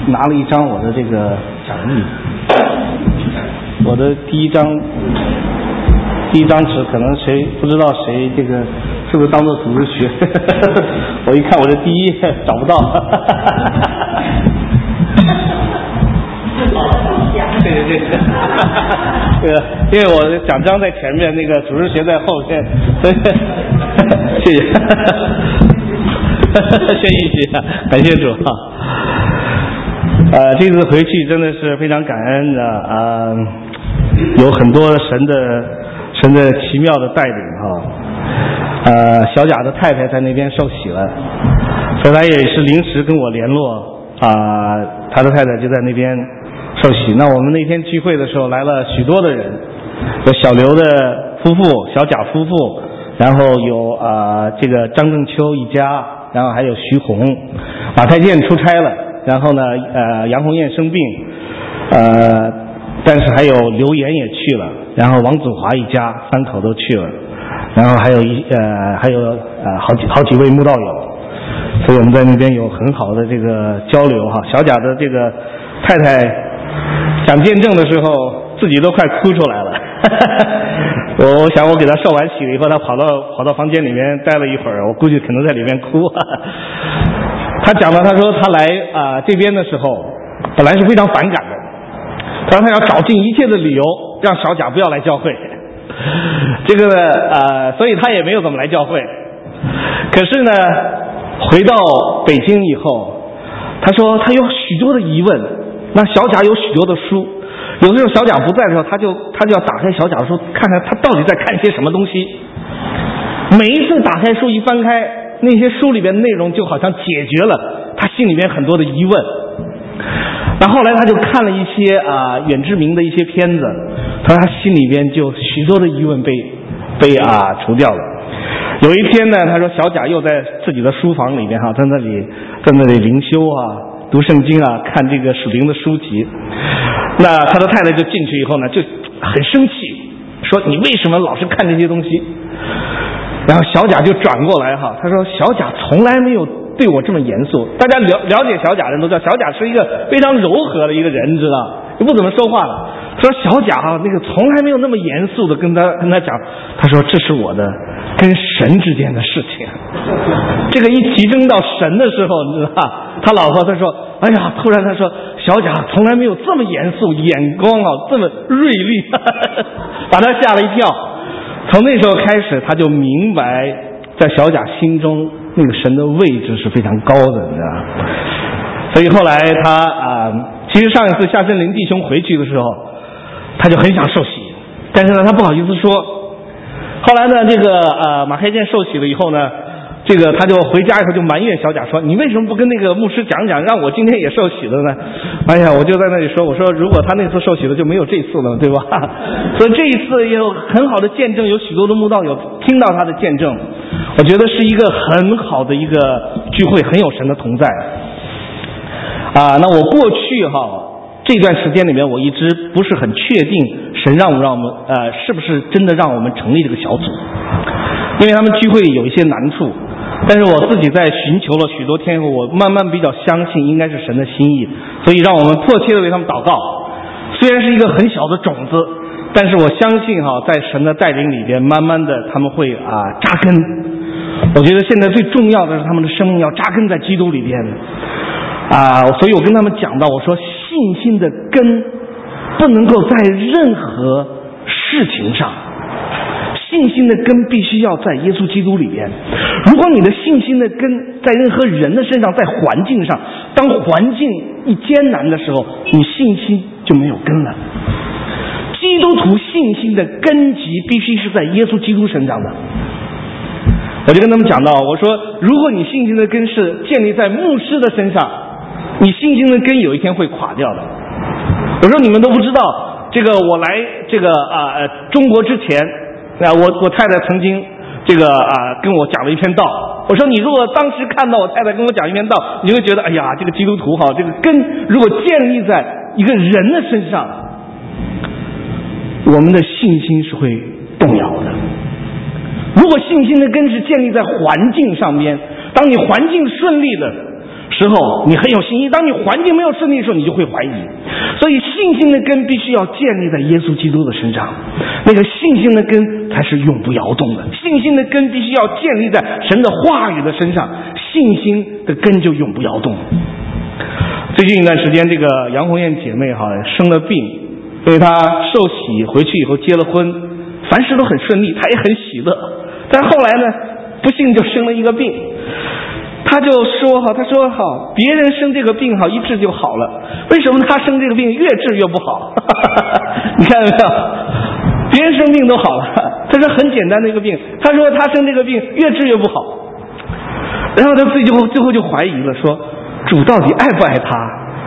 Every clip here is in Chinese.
拿了一张我的这个讲义，我的第一张纸，可能谁不知道谁这个是不是当做组织学？我一看我的第一页找不到。对，这个因为我的奖章在前面，那个组织学在后面，谢谢，谢谢，感谢主啊。这次回去真的是非常感恩的有很多神的奇妙的带领小贾的太太在那边受洗了，所以他也是临时跟我联络他的太太就在那边受洗。那我们那天聚会的时候来了许多的人，有小刘的夫妇、小贾夫妇，然后有这个张正秋一家，然后还有徐红，马太健出差了，然后呢杨红艳生病，但是还有刘岩也去了，然后王祖华一家三口都去了，然后还有好几位慕道友，所以我们在那边有很好的这个交流哈。小贾的这个太太讲见证的时候，自己都快哭出来了。我想我给他受完洗了以后，他跑到房间里面待了一会儿，我估计可能在里面哭。他讲了，他说他来这边的时候，本来是非常反感的，他说他要找尽一切的理由让小贾不要来教会。这个呢所以他也没有怎么来教会。可是呢，回到北京以后，他说他有许多的疑问。那小贾有许多的书，有的时候小贾不在的时候，他就要打开小贾的书，看看他到底在看些什么东西。每一次打开书一翻开，那些书里边的内容就好像解决了他心里面很多的疑问。那后来他就看了一些远志明的一些片子，他说他心里边就许多的疑问被除掉了。有一天呢，他说小贾又在自己的书房里边在那里灵修读圣经看这个属灵的书籍。那他的太太就进去以后呢，就很生气，说你为什么老是看这些东西？然后小贾就转过来他说小贾从来没有对我这么严肃。大家了解小贾的人都知道，小贾是一个非常柔和的一个人，知道也不怎么说话的。他说小贾那个从来没有那么严肃的跟他讲，他说这是我的跟神之间的事情。这个一提升到神的时候，你知道他老婆他说哎呀，突然他说小贾从来没有这么严肃，眼光这么锐利，把他吓了一跳。从那时候开始，他就明白在小贾心中那个神的位置是非常高的，你知道。所以后来他其实上一次夏森林弟兄回去的时候，他就很想受洗，但是呢他不好意思说。后来呢这个马开健受洗了以后呢，这个他就回家以后就埋怨小贾说，你为什么不跟那个牧师讲讲，让我今天也受洗了呢？哎呀，我就在那里说，我说如果他那次受洗了就没有这次了，对吧？所以这一次也有很好的见证，有许多的慕道友听到他的见证，我觉得是一个很好的一个聚会，很有神的同在。那我过去这段时间里面，我一直不是很确定神让我们是不是真的让我们成立这个小组，因为他们聚会有一些难处。但是我自己在寻求了许多天后，我慢慢比较相信应该是神的心意，所以让我们迫切的为他们祷告。虽然是一个很小的种子，但是我相信在神的带领里边，慢慢的他们会扎根。我觉得现在最重要的是他们的生命要扎根在基督里边所以我跟他们讲到，我说信心的根不能够在任何事情上，信心的根必须要在耶稣基督里边。如果你的信心的根在任何人的身上，在环境上，当环境一艰难的时候，你信心就没有根了。基督徒信心的根基必须是在耶稣基督身上的。我就跟他们讲到，我说如果你信心的根是建立在牧师的身上，你信心的根有一天会垮掉的。我说你们都不知道，这个我来这个中国之前，我太太曾经这个跟我讲了一篇道。我说你如果当时看到我太太跟我讲一篇道，你会觉得哎呀，这个基督徒这个根如果建立在一个人的身上，我们的信心是会动摇的。如果信心的根是建立在环境上面，当你环境顺利的时候你很有信心，当你环境没有顺利的时候，你就会怀疑。所以信心的根必须要建立在耶稣基督的身上，那个信心的根才是永不摇动的。信心的根必须要建立在神的话语的身上，信心的根就永不摇动。最近一段时间，这个杨红艳姐妹生了病，因为她受洗回去以后结了婚，凡事都很顺利，她也很喜乐。但后来呢，不幸就生了一个病。他就说别人生这个病一治就好了，为什么他生这个病越治越不好？你看到没有？别人生病都好了，他说很简单的一个病，他说他生这个病越治越不好，然后他最后就怀疑了，说主到底爱不爱他？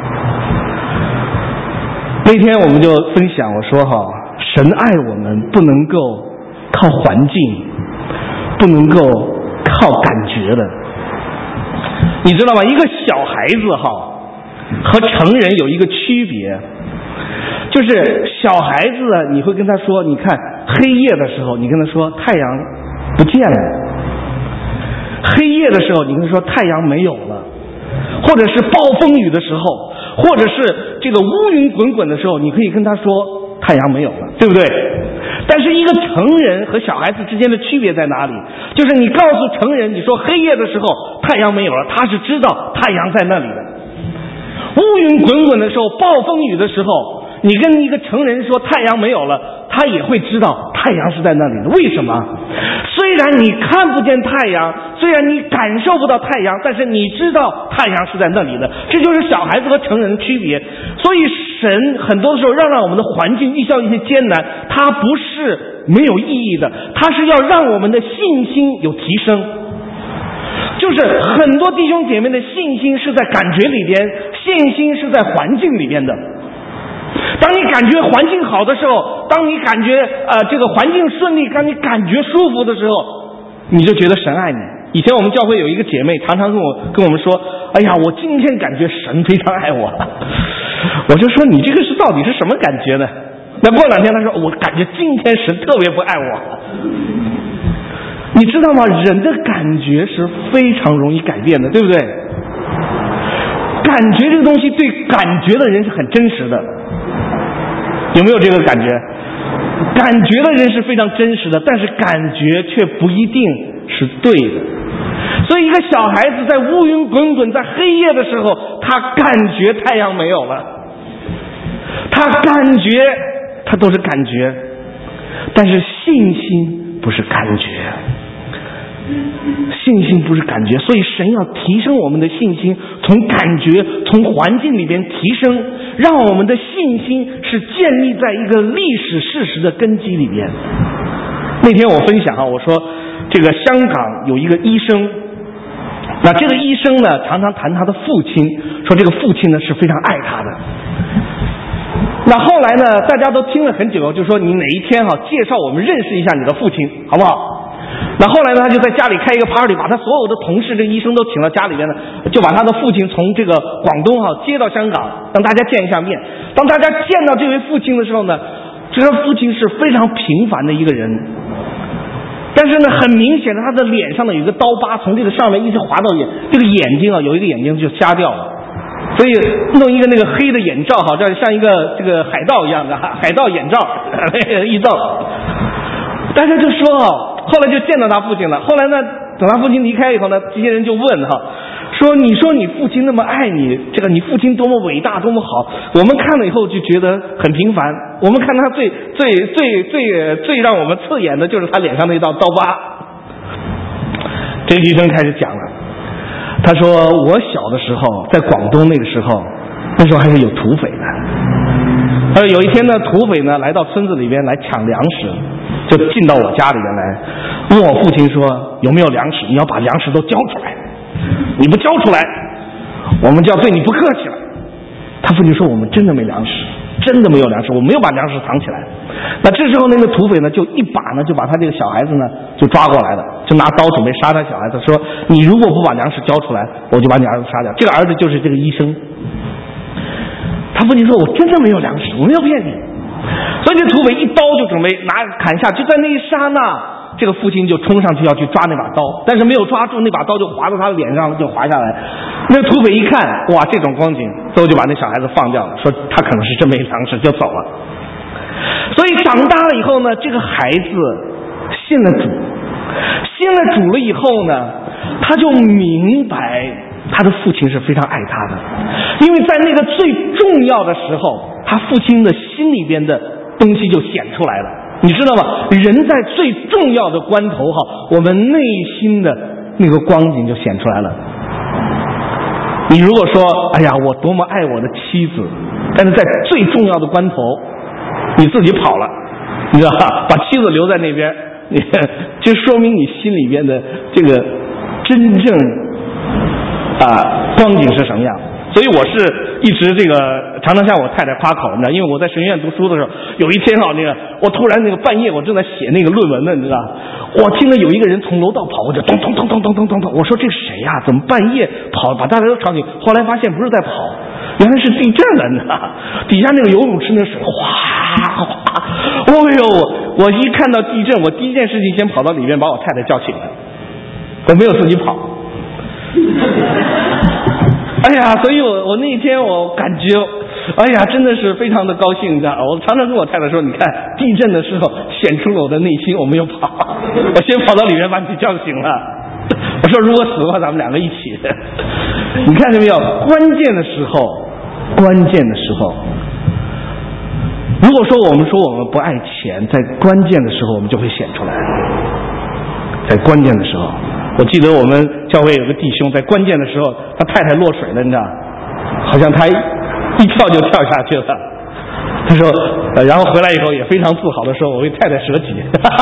那天我们就分享，我说神爱我们不能够靠环境，不能够靠感觉的。你知道吗？一个小孩子和成人有一个区别，就是小孩子你会跟他说，你看黑夜的时候，你跟他说太阳不见了；黑夜的时候，你跟他说太阳没有了；或者是暴风雨的时候，或者是这个乌云滚滚的时候，你可以跟他说太阳没有了，对不对？但是一个成人和小孩子之间的区别在哪里？就是你告诉成人，你说黑夜的时候太阳没有了，他是知道太阳在那里的；乌云滚滚的时候，暴风雨的时候，你跟一个成人说太阳没有了，他也会知道太阳是在那里的。为什么？虽然你看不见太阳，虽然你感受不到太阳，但是你知道太阳是在那里的。这就是小孩子和成人的区别。所以神很多的时候让我们的环境遇到一些艰难，它不是没有意义的，它是要让我们的信心有提升。就是很多弟兄姐妹的信心是在感觉里边，信心是在环境里边的。当你感觉环境好的时候，当你感觉这个环境顺利，当你感觉舒服的时候，你就觉得神爱你。以前我们教会有一个姐妹常常跟我们说，哎呀，我今天感觉神非常爱我。我就说你这个到底是什么感觉呢？那过两天她说，我感觉今天神特别不爱我。你知道吗？人的感觉是非常容易改变的，对不对？感觉这个东西对感觉的人是很真实的，有没有这个感觉？感觉的人是非常真实的，但是感觉却不一定是对的。所以一个小孩子在乌云滚滚，在黑夜的时候，他感觉太阳没有了，他感觉，他都是感觉，但是信心不是感觉。信心不是感觉，所以神要提升我们的信心，从感觉从环境里边提升，让我们的信心是建立在一个历史事实的根基里边。那天我分享我说这个香港有一个医生，那这个医生呢常常谈他的父亲，说这个父亲呢是非常爱他的。那后来呢大家都听了很久，就说你哪一天介绍我们认识一下你的父亲好不好？那后来呢他就在家里开一个 party， 把他所有的同事跟医生都请到家里面呢，就把他的父亲从这个广东接到香港，让大家见一下面。当大家见到这位父亲的时候呢，这个父亲是非常平凡的一个人，但是呢很明显的他的脸上呢有一个刀疤，从这个上面一直划到这个眼睛有一个眼睛就瞎掉了，所以弄一个那个黑的眼罩这像一个这个海盗一样的海盗眼罩一罩。大家就说后来就见到他父亲了。后来呢等他父亲离开以后呢，这些人就问说你说你父亲那么爱你，这个你父亲多么伟大多么好，我们看了以后就觉得很平凡，我们看他最让我们刺眼的就是他脸上那道刀疤。这个医生开始讲了，他说我小的时候在广东那个时候，那时候还是有土匪的。有一天呢土匪呢来到村子里边来抢粮食，就进到我家里面来，问我父亲说有没有粮食，你要把粮食都交出来，你不交出来我们就要对你不客气了。他父亲说我们真的没粮食，真的没有粮食，我没有把粮食藏起来。那这时候那个土匪呢就一把呢就把他这个小孩子呢就抓过来了，就拿刀准备杀他小孩子，说你如果不把粮食交出来，我就把你儿子杀掉。这个儿子就是这个医生。他父亲说我真的没有粮食，我没有骗你。所以这土匪一刀就准备砍下，就在那一刹那这个父亲就冲上去要去抓那把刀，但是没有抓住，那把刀就划到他的脸上了，就划下来。那土匪一看，哇，这种光景，最后就把那小孩子放掉了，说他可能是真没粮食，就走了。所以长大了以后呢，这个孩子信了主，信了主了以后呢，他就明白他的父亲是非常爱他的，因为在那个最重要的时候，他父亲的心里边的东西就显出来了。你知道吗？人在最重要的关头我们内心的那个光景就显出来了。你如果说哎呀我多么爱我的妻子，但是在最重要的关头你自己跑了，你知道吧，把妻子留在那边，就说明你心里边的这个真正光景是什么样。所以我是一直这个常常向我太太夸口，你知道，因为我在神学院读书的时候，有一天我突然半夜我正在写那个论文呢，你知道，我听到有一个人从楼道跑，我就咚咚咚咚咚咚咚咚，我说这是谁呀？怎么半夜跑，把大家都吵醒？后来发现不是在跑，原来是地震了，你知道，底下那个游泳池那水哗哗，哎呦！我一看到地震，我第一件事情先跑到里面把我太太叫醒了，我没有自己跑。哎呀，所以我那天我感觉，哎呀，真的是非常的高兴，你知道，我常常跟我太太说，你看地震的时候显出了我的内心，我没有跑，我先跑到里面把你叫醒了。我说如果死的话，咱们两个一起。你看见没有？关键的时候，如果说我们说我们不爱钱，在关键的时候我们就会显出来。在关键的时候，我记得我们教会有个弟兄，在关键的时候，他太太落水了，你知道，好像他一跳就跳下去了。他说，然后回来以后也非常自豪的说：“我为太太舍己。”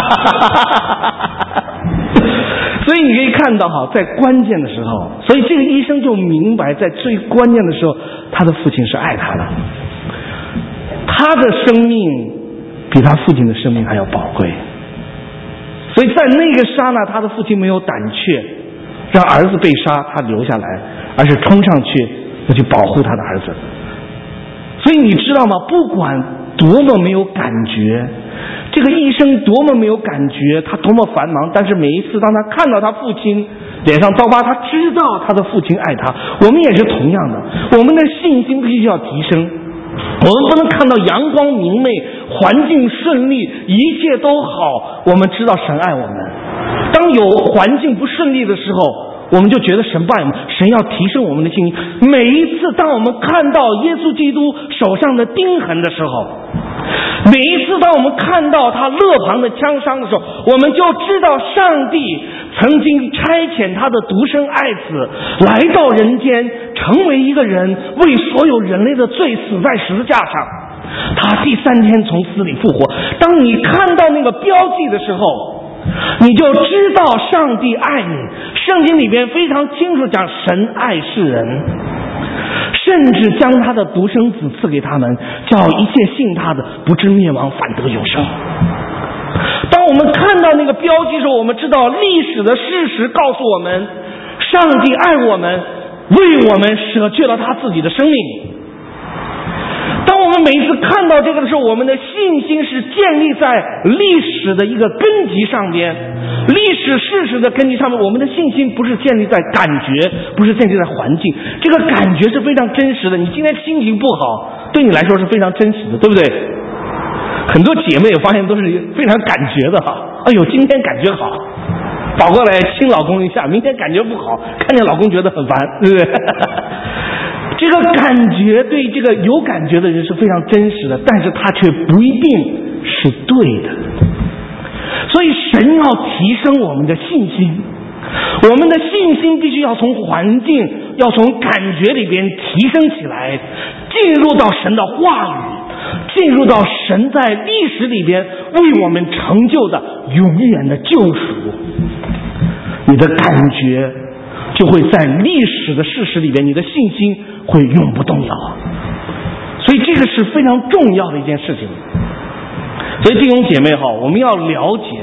所以你可以看到在关键的时候，所以这个医生就明白，在最关键的时候，他的父亲是爱他的，他的生命比他父亲的生命还要宝贵。所以在那个刹那，他的父亲没有胆怯让儿子被杀，他留下来，而是冲上去要去保护他的儿子。所以你知道吗？不管多么没有感觉，这个医生多么没有感觉，他多么繁忙，但是每一次当他看到他父亲脸上刀疤，他知道他的父亲爱他。我们也是同样的，我们的信心必须要提升。我们不能看到阳光明媚，环境顺利，一切都好，我们知道神爱我们。当有环境不顺利的时候，我们就觉得神不爱我们，神要提升我们的信心。每一次当我们看到耶稣基督手上的钉痕的时候，每一次当我们看到他肋旁的枪伤的时候，我们就知道上帝曾经差遣他的独生爱子来到人间，成为一个人，为所有人类的罪死在十字架上，他第3天从死里复活。当你看到那个标记的时候，你就知道上帝爱你。圣经里边非常清楚讲神爱世人，甚至将他的独生子赐给他们，叫一切信他的不至灭亡，反得永生。当我们看到那个标记的时候，我们知道历史的事实告诉我们，上帝爱我们，为我们舍去了他自己的生命。当我们每一次看到这个的时候，我们的信心是建立在历史的一个根基上边，历史事实的根基上面。我们的信心不是建立在感觉，不是建立在环境，这个感觉是非常真实的。你今天心情不好，对你来说是非常真实的，对不对？很多姐妹我发现都是非常感觉的哎呦，今天感觉好，跑过来亲老公一下，明天感觉不好，看见老公觉得很烦，对不对？这个感觉对这个有感觉的人是非常真实的，但是他却不一定是对的。所以神要提升我们的信心，我们的信心必须要从环境，要从感觉里边提升起来，进入到神的话语，进入到神在历史里边为我们成就的永远的救赎。你的感觉就会在历史的事实里边，你的信心会永不动摇。所以这个是非常重要的一件事情。所以弟兄姐妹我们要了解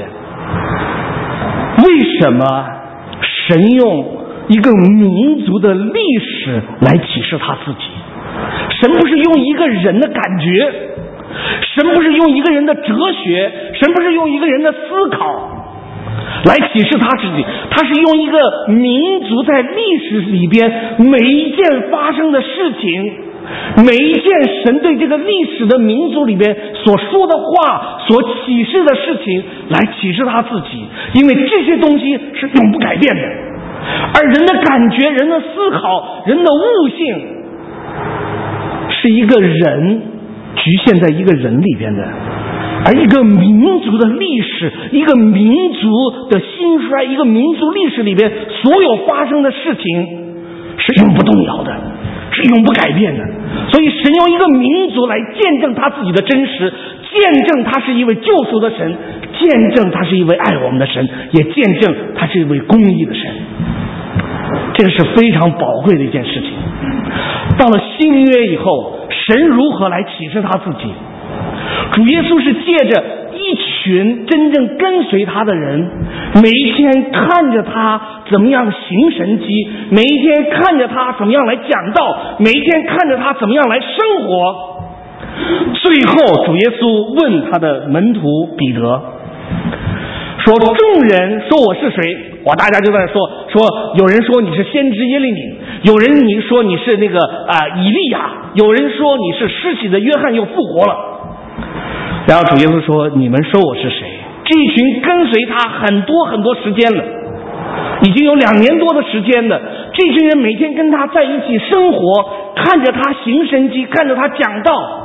为什么神用一个民族的历史来启示他自己。神不是用一个人的感觉，神不是用一个人的哲学，神不是用一个人的思考， 来启示他自己。他是用一个民族在历史里边每一件发生的事情，每一件神对这个历史的民族里边所说的话，所启示的事情来启示他自己。因为这些东西是永不改变的，而人的感觉、人的思考、人的悟性是一个人局限在一个人里边的，而一个民族的历史，一个民族的兴衰，一个民族历史里边所有发生的事情是永不动摇的，是永不改变的。所以神用一个民族来见证他自己的真实，见证他是一位救赎的神，见证他是一位爱我们的神，也见证他是一位公义的神。这个是非常宝贵的一件事情。到了新约以后，神如何来启示他自己？主耶稣是借着一群真正跟随他的人，每一天看着他怎么样行神迹，每一天看着他怎么样来讲道，每一天看着他怎么样来生活。最后主耶稣问他的门徒彼得说，众人说我是谁？大家就在说有人说你是先知耶利米，有人你说你是那个以利亚，有人说你是施洗的约翰又复活了。然后主耶稣说，你们说我是谁？这一群跟随他很多很多时间了，已经有2年多的时间了，这群人每天跟他在一起生活，看着他行神迹，看着他讲道。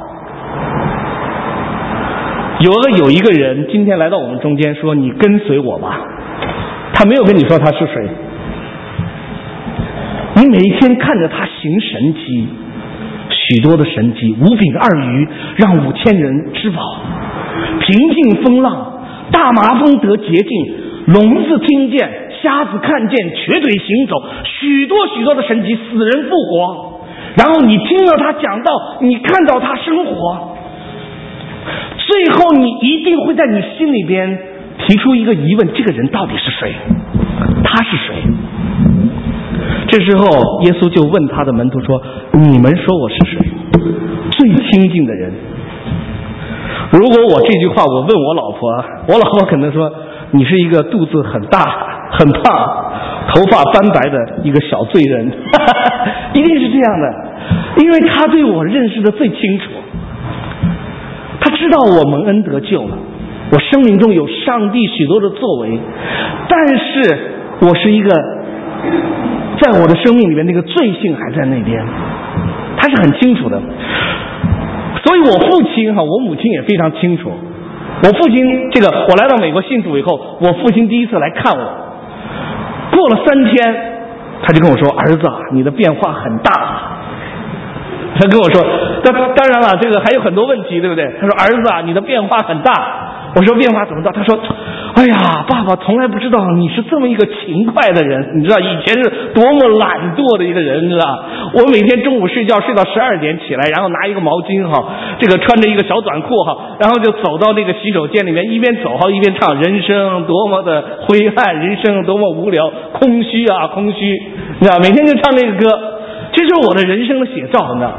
有一个人今天来到我们中间说，你跟随我吧。他没有跟你说他是谁，你每一天看着他行神迹，许多的神迹，5饼2鱼让5000人吃饱，平静风浪，大麻风得洁净，聋子听见，瞎子看见，瘸腿行走，许多许多的神迹，死人复活。然后你听了他讲道，你看到他生活，最后你一定会在你心里边提出一个疑问，这个人到底是谁？他是谁？这时候耶稣就问他的门徒说，你们说我是谁？最亲近的人。如果我这句话我问我老婆，我老婆可能说，你是一个肚子很大很胖头发斑白的一个小罪人一定是这样的，因为他对我认识的最清楚，他知道我蒙恩得救了，我生命中有上帝许多的作为，但是我是一个在我的生命里面那个罪性还在那边，他是很清楚的。所以我父亲我母亲也非常清楚。我父亲我来到美国信主以后，我父亲第一次来看我，过了3天他就跟我说，儿子你的变化很大。他跟我说，当然了，这个还有很多问题，对不对？他说，儿子你的变化很大。我说，变化怎么大？他说，哎呀，爸爸从来不知道你是这么一个勤快的人，你知道以前是多么懒惰的一个人，你知道？我每天中午睡觉睡到12点起来，然后拿一个毛巾穿着一个小短裤然后就走到那个洗手间里面，一边走一边唱，人生多么的灰暗，人生多么无聊，空虚啊空虚，你知道？每天就唱那个歌，这是我的人生的写照，你知道？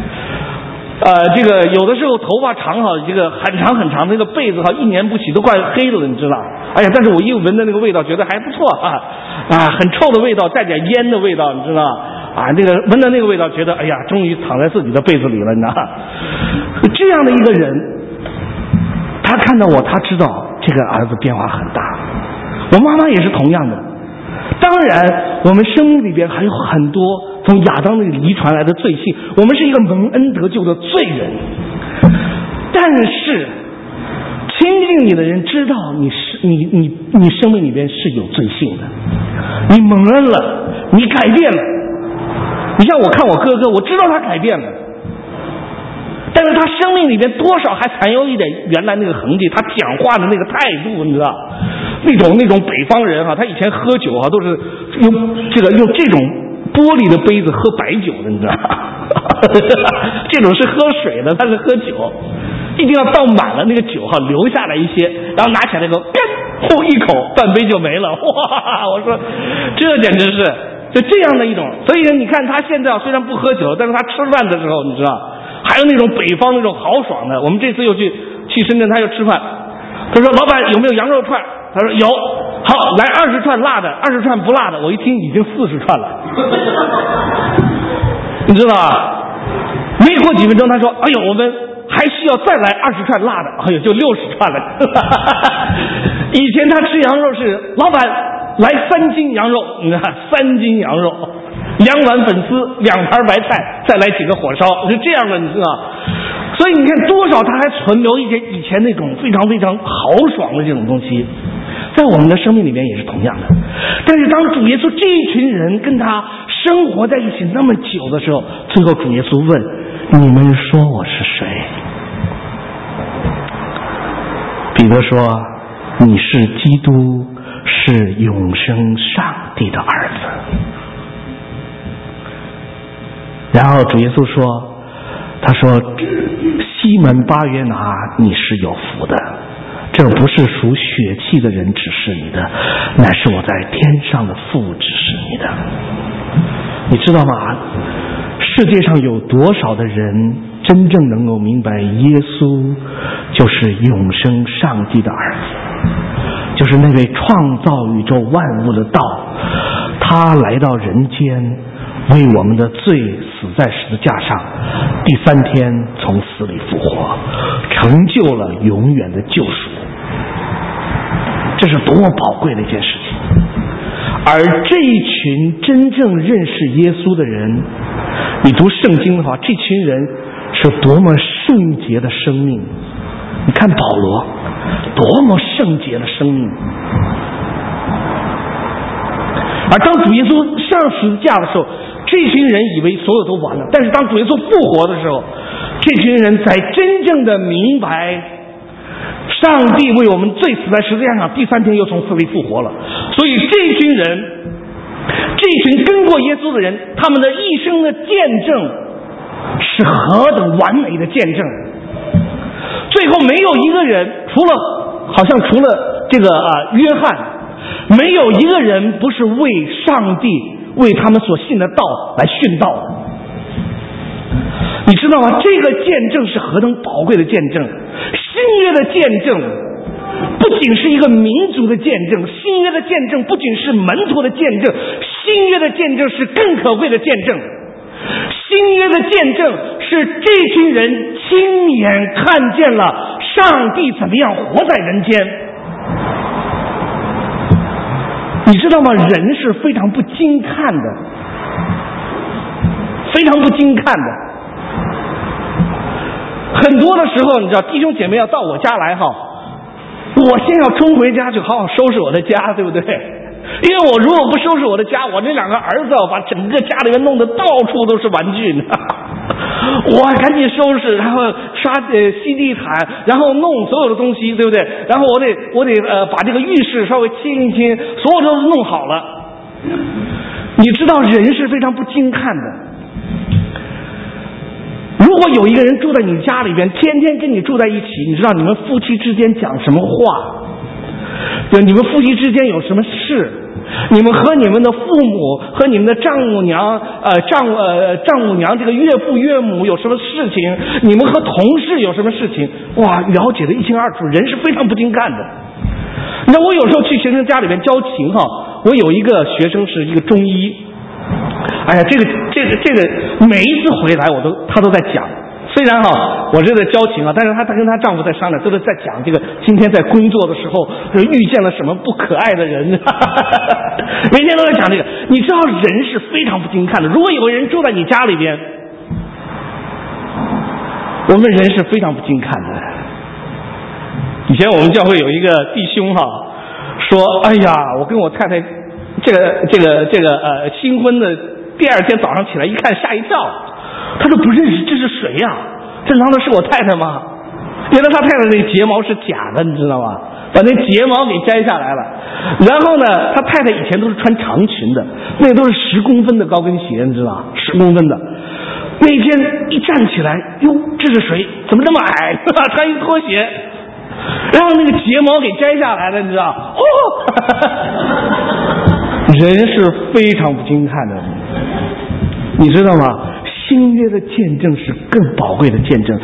有的时候头发长很长很长，那个被子1年不洗都快黑了，你知道？哎呀，但是我一闻的那个味道觉得还不错很臭的味道，带点烟的味道，你知道？闻到那个味道觉得，哎呀，终于躺在自己的被子里了，你知道？这样的一个人，他看到我，他知道这个儿子变化很大。我妈妈也是同样的。当然我们生命里边还有很多从亚当那里遗传来的罪性，我们是一个蒙恩得救的罪人，但是亲近你的人知道你生命里边是有罪性的，你蒙恩了，你改变了。你像我看我哥哥，我知道他改变了，但是他生命里边多少还残留一点原来那个痕迹，他讲话的那个态度，你知道，那种北方人他以前喝酒都是用这种玻璃的杯子喝白酒的，你知道这种是喝水的，他是喝酒，一定要倒满了那个酒留下来一些，然后拿起来一口半杯就没了。哇，我说这简直是就这样的一种。所以你看他现在虽然不喝酒，但是他吃饭的时候，你知道还有那种北方那种豪爽的。我们这次又去深圳，他又吃饭，他说老板有没有羊肉串？他说有， 好，来20串辣的，20串不辣的，我一听已经40串了，你知道吧？没过几分钟，他说：“哎呦，我们还需要再来20串辣的。”哎呦，就60串了。以前他吃羊肉是老板来3斤羊肉，你看3斤羊肉，2碗粉丝，2盘白菜，再来几个火烧，是这样的，你知道。所以你看多少他还存留一些以前那种非常非常豪爽的这种东西，在我们的生命里面也是同样的。但是当主耶稣这一群人跟他生活在一起那么久的时候，最后主耶稣问：“你们说我是谁？”彼得说：“你是基督，是永生上帝的儿子。”然后主耶稣说：“他说，西门巴约拿，你是有福的，这不是属血气的人指示你的，乃是我在天上的父指示你的。”你知道吗？世界上有多少的人真正能够明白耶稣就是永生上帝的儿子，就是那位创造宇宙万物的道，他来到人间，为我们的罪死在十字架上，第3天从死里复活，成就了永远的救赎。这是多么宝贵的一件事情。而这一群真正认识耶稣的人，你读圣经的话，这群人是多么圣洁的生命。你看保罗多么圣洁的生命。而当主耶稣上十字架的时候，这群人以为所有都完了，但是当主耶稣复活的时候，这群人才真正的明白上帝为我们罪死在十字架上，第3天又从死里复活了。所以这群人，这群跟过耶稣的人，他们的一生的见证是何等完美的见证。最后没有一个人，除了这个约翰，没有一个人不是为上帝为他们所信的道来殉道的。你知道吗？这个见证是何等宝贵的见证。新约的见证不仅是一个民族的见证，新约的见证不仅是门徒的见证，新约的见证是更可贵的见证。新约的见证是这群人亲眼看见了上帝怎么样活在人间。你知道吗？人是非常不经看的，非常不经看的。很多的时候，你知道，弟兄姐妹要到我家来哈，我先要冲回家去好好收拾我的家，对不对？因为我如果不收拾我的家，我这2个儿子把整个家里面弄得到处都是玩具呢。我赶紧收拾，然后吸地毯，然后弄所有的东西，对不对？然后我得把这个浴室稍微清一清，所有都弄好了。你知道人是非常不经看的。如果有一个人住在你家里边，天天跟你住在一起，你知道你们夫妻之间讲什么话？对，你们夫妻之间有什么事？你们和你们的父母和你们的丈母娘丈母娘这个岳父岳母有什么事情？你们和同事有什么事情？哇，了解得一清二楚。人是非常不经看的。你知道我有时候去学生家里面教琴哈，我有一个学生是一个中医。哎呀，这个每一次回来他都在讲。虽然我这个教琴但是她跟她丈夫在商量，都是在讲这个今天在工作的时候遇见了什么不可爱的人，每天都在讲这个。你知道人是非常不经看的。如果有个人住在你家里边，我们人是非常不经看的。以前我们教会有一个弟兄说，哎呀，我跟我太太这个新婚的第2天早上起来一看吓一跳，他都不认识这是谁呀？这难道是我太太吗？原来他太太那个睫毛是假的，你知道吗？把那睫毛给摘下来了。然后呢，他太太以前都是穿长裙的，那都是10公分的高跟鞋，你知道10公分的。那天一站起来，哟，这是谁？怎么这么矮？穿一拖鞋，然后那个睫毛给摘下来了，你知道？人是非常不经看的，你知道吗？新约的见证是更宝贵的见证，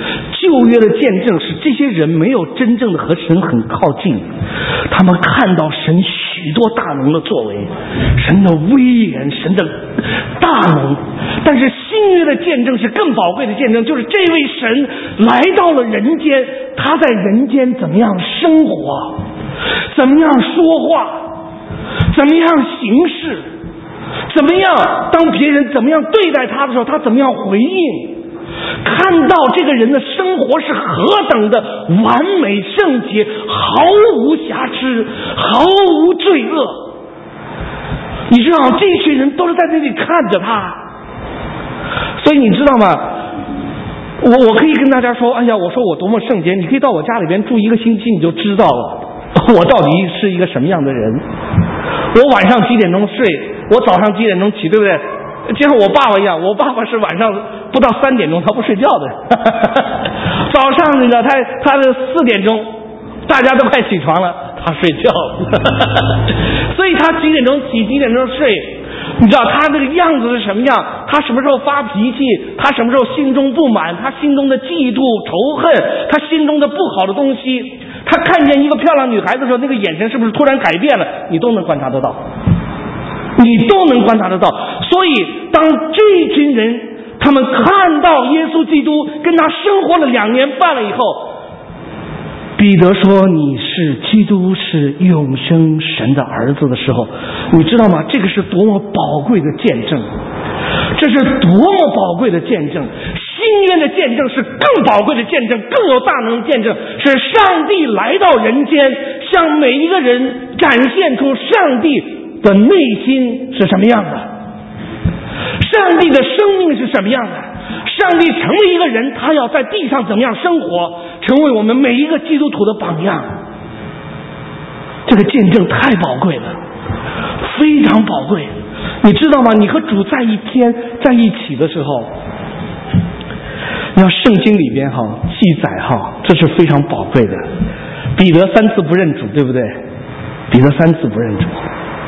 旧约的见证是这些人没有真正的和神很靠近，他们看到神许多大能的作为，神的威严，神的大能。但是新约的见证是更宝贵的见证，就是这位神来到了人间，他在人间怎么样生活，怎么样说话，怎么样行事，怎么样当别人怎么样对待他的时候，他怎么样回应。看到这个人的生活是何等的完美圣洁，毫无瑕疵，毫无罪恶。你知道这群人都是在那里看着他，所以你知道吗，我可以跟大家说，哎呀，我说我多么圣洁，你可以到我家里边住1个星期，你就知道了我到底是一个什么样的人。我晚上几点钟睡，我早上几点钟起，对不对？就像我爸爸一样，我爸爸是晚上不到3点钟他不睡觉的早上那个他是4点钟大家都快起床了，他睡觉所以他几点钟起几点钟睡，你知道他这个样子是什么样，他什么时候发脾气，他什么时候心中不满，他心中的嫉妒仇恨，他心中的不好的东西，他看见一个漂亮女孩子的时候那个眼神是不是突然改变了，你都能观察得到，你都能观察得到。所以当这群人他们看到耶稣基督跟他生活了2年半了以后，彼得说你是基督，是永生神的儿子的时候，你知道吗？这个是多么宝贵的见证，这是多么宝贵的见证。新约的见证是更宝贵的见证，更有大能的见证，是上帝来到人间，向每一个人展现出上帝的内心是什么样的，上帝的生命是什么样的，上帝成为一个人，他要在地上怎么样生活，成为我们每一个基督徒的榜样。这个见证太宝贵了，非常宝贵。你知道吗？你和主在一天在一起的时候，你要圣经里边记载这是非常宝贵的。彼得3次不认主，对不对？彼得3次不认主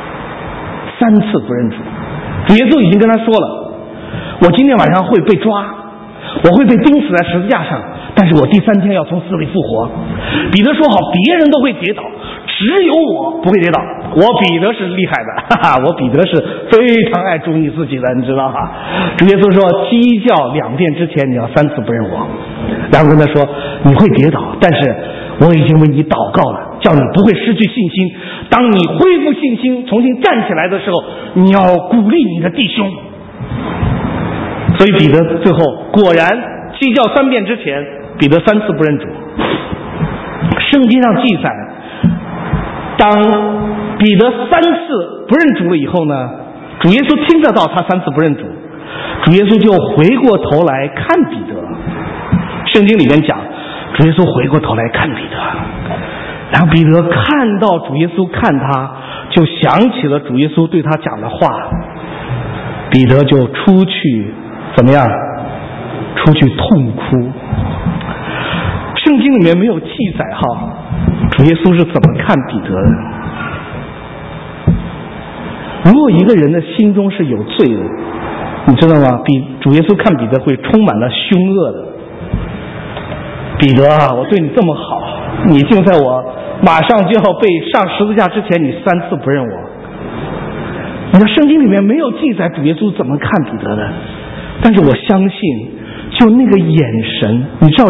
，3次不认主。主耶稣已经跟他说了，我今天晚上会被抓，我会被钉死在十字架上，但是我第3天要从死里复活。彼得说好，别人都会跌倒，只有我不会跌倒，我彼得是厉害的，我彼得是非常爱注意自己的，你知道哈。主耶稣说，鸡叫2遍之前你要3次不认我，然后跟他说你会跌倒，但是我已经为你祷告了，叫你不会失去信心，当你恢复信心重新站起来的时候，你要鼓励你的弟兄。所以彼得最后果然鸡叫3遍之前，彼得3次不认主。圣经上记载，当彼得3次不认主了以后呢，主耶稣听得到他3次不认主，主耶稣就回过头来看彼得。圣经里面讲，主耶稣回过头来看彼得，然后彼得看到主耶稣看他，就想起了主耶稣对他讲的话，彼得就出去怎么样？出去痛哭。圣经里面没有记载主耶稣是怎么看彼得的。如果一个人的心中是有罪的，你知道吗？主耶稣看彼得会充满了凶恶的。彼得啊，我对你这么好，你竟在我马上就要被上十字架之前，你3次不认我。你看圣经里面没有记载主耶稣怎么看彼得的，但是我相信，就那个眼神，你知道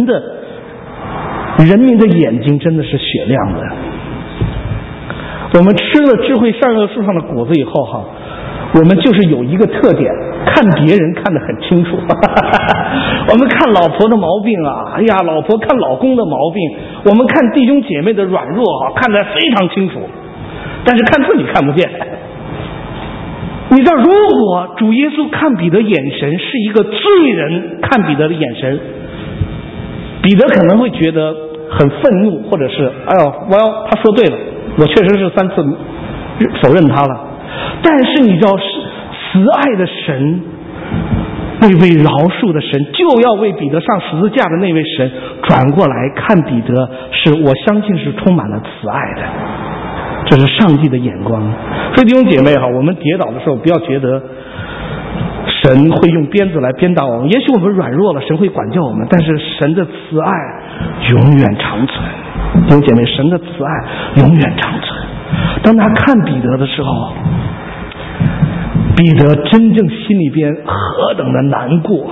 人民的眼睛真的是雪亮的。我们吃了智慧善恶树上的果子以后我们就是有一个特点，看别人看得很清楚我们看老婆的毛病哎呀，老婆看老公的毛病，我们看弟兄姐妹的软弱看得非常清楚，但是看自己看不见。你知道，如果主耶稣看彼得眼神是一个罪人看彼得的眼神，彼得可能会觉得很愤怒，或者是他说对了，我确实是3次否认他了。但是你知道，慈爱的神，那位饶恕的神，就要为彼得上十字架的那位神转过来看彼得，我相信是充满了慈爱的，这是上帝的眼光。所以弟兄姐妹我们跌倒的时候不要觉得神会用鞭子来鞭打我们，也许我们软弱了，神会管教我们，但是神的慈爱永远长存。弟兄姐妹，神的慈爱永远长存。当他看彼得的时候，彼得真正心里边何等的难过，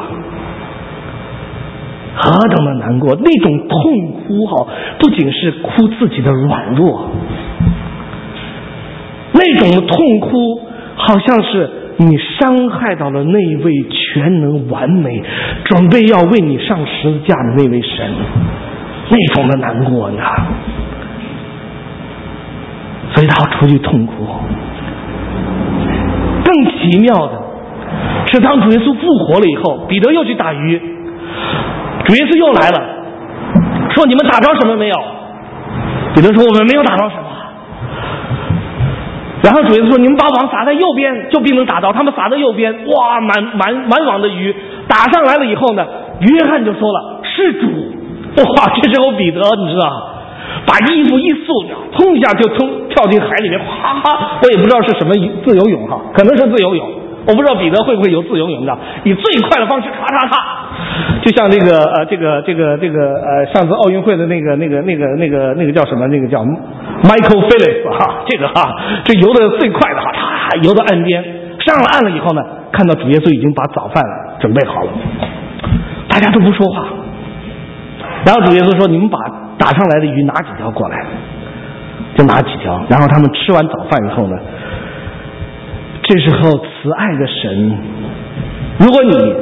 何等的难过！那种痛哭不仅是哭自己的软弱，那种痛哭好像是你伤害到了那位全能完美准备要为你上十字架的那位神，那种的难过呢。所以他要出去痛哭。更奇妙的是，当主耶稣复活了以后，彼得又去打鱼，主耶稣又来了，说你们打着什么没有？彼得说我们没有打着什么。然后主耶稣说你们把网撒在右边就必能打着。他们撒在右边，哇，满网的鱼打上来了以后呢，约翰就说了是主。哇，这时候彼得你知道把衣服一束，冲一下就跳进海里面，哈哈！我也不知道是什么自由泳可能是自由泳，我不知道彼得会不会有自由泳的，以最快的方式咔咔咔，就像上次奥运会的那个叫什么？那个叫 Michael Phelps 这游的最快的游到岸边，上了岸了以后呢，看到主耶稣已经把早饭准备好了，大家都不说话。然后主耶稣说：“你们把打上来的鱼拿几条过来，就拿几条。”然后他们吃完早饭以后呢，这时候慈爱的神，如果你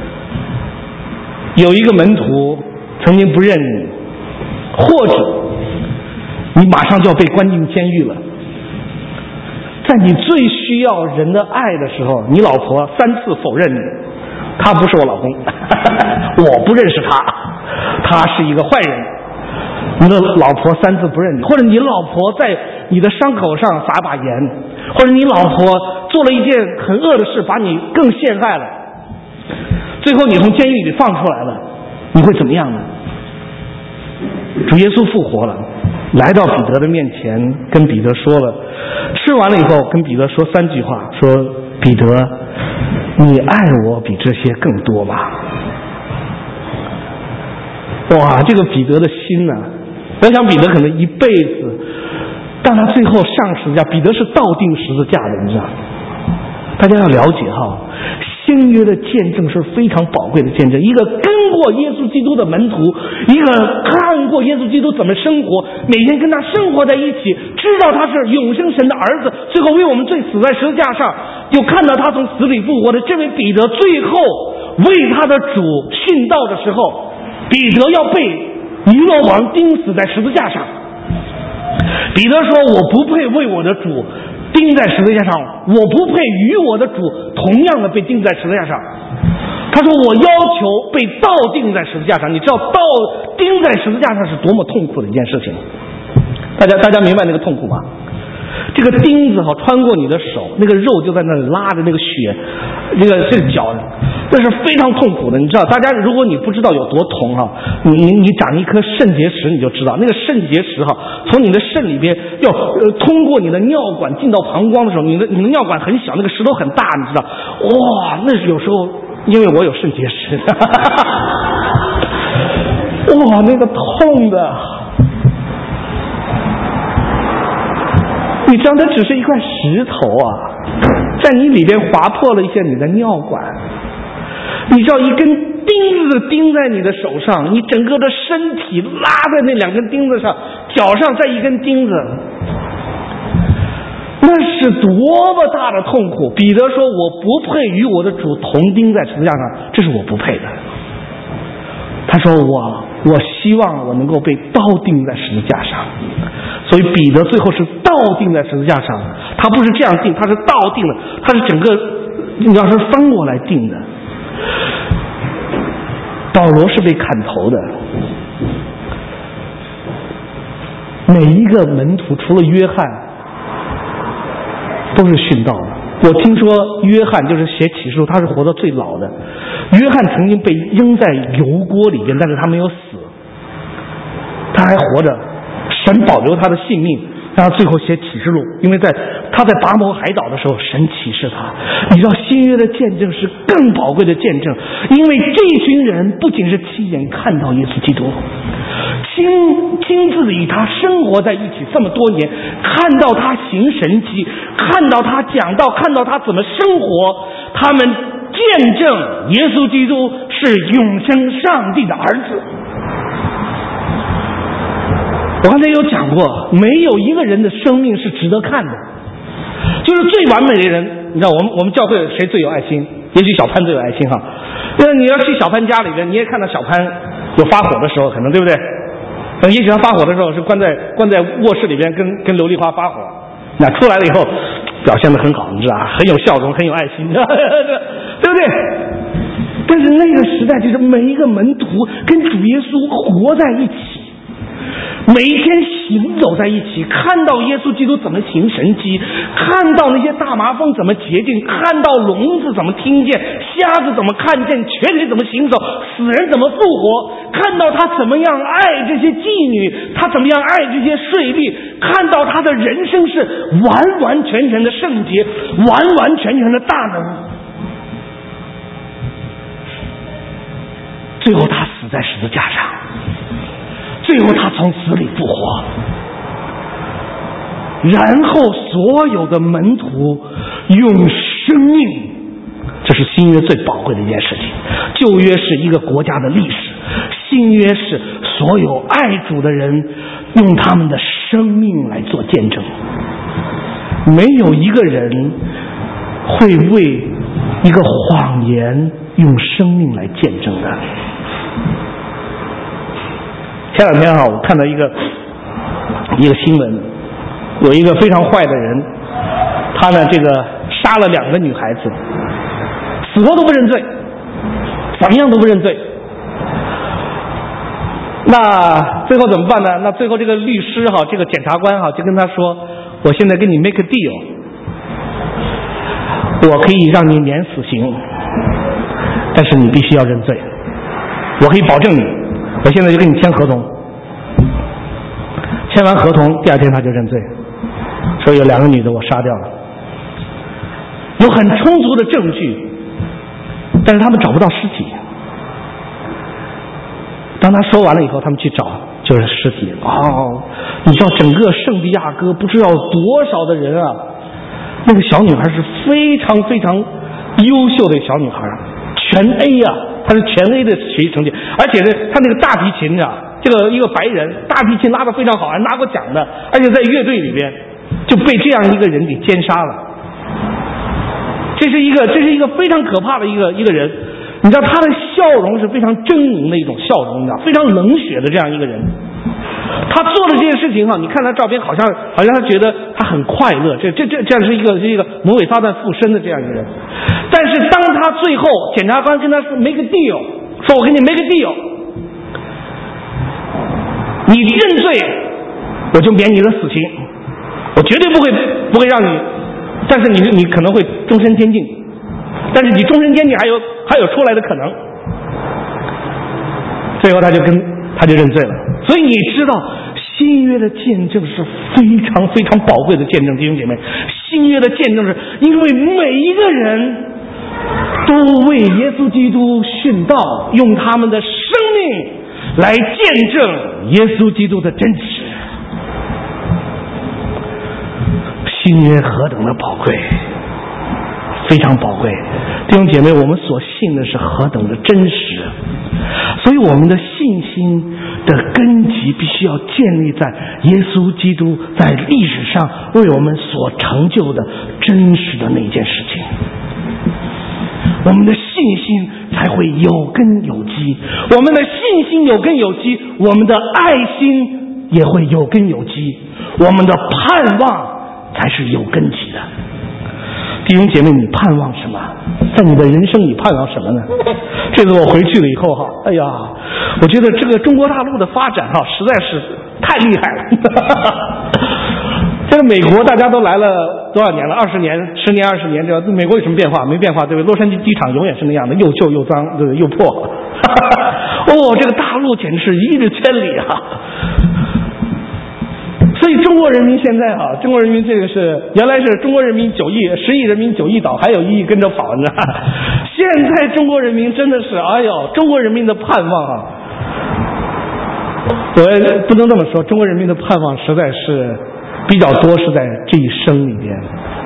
有一个门徒曾经不认你，或者你马上就要被关进监狱了，在你最需要人的爱的时候，你老婆3次否认你，他不是我老公，我不认识他，他是一个坏人。你的老婆3次不认你，或者你老婆在你的伤口上撒把盐，或者你老婆做了一件很恶的事，把你更陷害了，最后你从监狱里放出来了，你会怎么样呢？主耶稣复活了，来到彼得的面前，跟彼得说了，吃完了以后跟彼得说3句话，说彼得，你爱我比这些更多吗？哇，这个彼得的心呢，我想彼得可能一辈子，当他最后上十字架，彼得是倒定十字架的，你知道，大家要了解新约的见证是非常宝贵的见证。一个跟过耶稣基督的门徒，一个看过耶稣基督怎么生活，每天跟他生活在一起，知道他是永生神的儿子，最后为我们罪死在十字架上，又看到他从死里复活的这位彼得，最后为他的主殉道的时候，彼得要被尼罗王钉死在十字架上。彼得说，我不配为我的主钉在十字架上，我不配与我的主同样的被钉在十字架上。他说我要求被倒钉在十字架上。你知道倒钉在十字架上是多么痛苦的一件事情，大家明白那个痛苦吗？这个钉子穿过你的手，那个肉就在那里拉着那个血，这个脚，那是非常痛苦的。你知道，大家如果你不知道有多痛你长一颗肾结石，你就知道那个肾结石从你的肾里边要通过你的尿管进到膀胱的时候，你的尿管很小，那个石头很大，你知道，哇，那是有时候因为我有肾结石，哇，那个痛的。你知道它只是一块石头在你里边划破了一些你的尿管，你知道一根钉子钉在你的手上，你整个的身体拉在那2根钉子上，脚上再一根钉子，那是多么大的痛苦。彼得说我不配与我的主同钉在十字架上，这是我不配的。他说我希望我能够被倒钉在十字架上。所以彼得最后是倒钉在十字架上，他不是这样钉，他是倒钉的，他是整个你要是翻过来钉的。保罗是被砍头的，每一个门徒除了约翰都是殉道的。我听说约翰就是写启示录，他是活得最老的。约翰曾经被扔在油锅里边，但是他没有死，他还活着，神保留他的性命， 然后最后写启示录，因为他在拔摩海岛的时候，神启示他。你知道新约的见证是更宝贵的见证，因为这群人不仅是亲眼看到耶稣基督，亲自与他生活在一起这么多年，看到他行神迹，看到他讲道，看到他怎么生活，他们见证耶稣基督是永生上帝的儿子。我刚才有讲过，没有一个人的生命是值得看的，就是最完美的人。你知道我们教会谁最有爱心？也许小潘最有爱心哈。你要去小潘家里边，你也看到小潘有发火的时候，可能对不对？也许他发火的时候是关在卧室里边跟刘丽花发火，那出来了以后表现得很好，你知道吧？很有笑容，很有爱心，对不对？但是那个时代就是每一个门徒跟主耶稣活在一起，每一天行走在一起，看到耶稣基督怎么行神迹，看到那些大麻风怎么洁净，看到聋子怎么听见，瞎子怎么看见，瘸腿怎么行走，死人怎么复活，看到他怎么样爱这些妓女，他怎么样爱这些税吏，看到他的人生是完完全全的圣洁，完完全全的大能。最后他死在十字架上，最后他从死里复活，然后所有的门徒用生命，这是新约最宝贵的一件事情。旧约是一个国家的历史，新约是所有爱主的人用他们的生命来做见证。没有一个人会为一个谎言用生命来见证的。前两天我看到一个新闻，有一个非常坏的人，他呢杀了2个女孩子，死活都不认罪，怎么样都不认罪。那最后怎么办呢？那最后这个律师这个检察官就跟他说，我现在跟你 make a deal， 我可以让你免死刑，但是你必须要认罪，我可以保证你，我现在就跟你签合同。签完合同第2天他就认罪，说有2个女的我杀掉了，有很充足的证据，但是他们找不到尸体。当他说完了以后，他们去找，就是尸体。你知道整个圣地亚哥不知道多少的人啊，那个小女孩是非常非常优秀的小女孩，全 A 啊，她是全 A 的学习成绩，而且呢，她那个大提琴啊，这个一个白人大提琴拉得非常好，还拿过奖的，而且在乐队里边就被这样一个人给奸杀了。这是一个非常可怕的一个人。你知道他的笑容是非常狰狞的一种笑容，你知道，非常冷血的这样一个人。他做的这些事情你看他照片好像他觉得他很快乐，这样是一个魔鬼撒旦附身的这样一个人。但是当他最后检察官跟他说 make a deal， 说我跟你 make a deal， 你认罪我就免你的死刑，我绝对不会让你，但是你可能会终身监禁，但是你终身监禁还有出来的可能。最后他就认罪了。所以你知道新约的见证是非常非常宝贵的见证，弟兄姐妹，新约的见证是因为每一个人都为耶稣基督殉道，用他们的生命来见证耶稣基督的真实。新约何等的宝贵，非常宝贵。弟兄姐妹，我们所信的是何等的真实，所以我们的信心的根基必须要建立在耶稣基督在历史上为我们所成就的真实的那件事情，我们的信心才会有根有基。我们的信心有根有基，我们的爱心也会有根有基，我们的盼望才是有根基的。弟兄姐妹，你盼望什么？在你的人生你盼望什么呢？这次我回去了以后哎呀，我觉得这个中国大陆的发展实在是太厉害了。这个美国大家都来了多少年了？10年、10年、20年，这美国有什么变化？没变化，对不对？洛杉矶机场永远是那样的，又旧又脏，对不对？又破。这个大陆简直是一日千里啊！ 所以中国人民现在中国人民这个是原来是中国人民9亿10亿人民9亿倒，还有1亿跟着跑呢。现在中国人民真的是，哎呦，中国人民的盼望我也不能这么说，中国人民的盼望实在是比较多，是在这一生里边，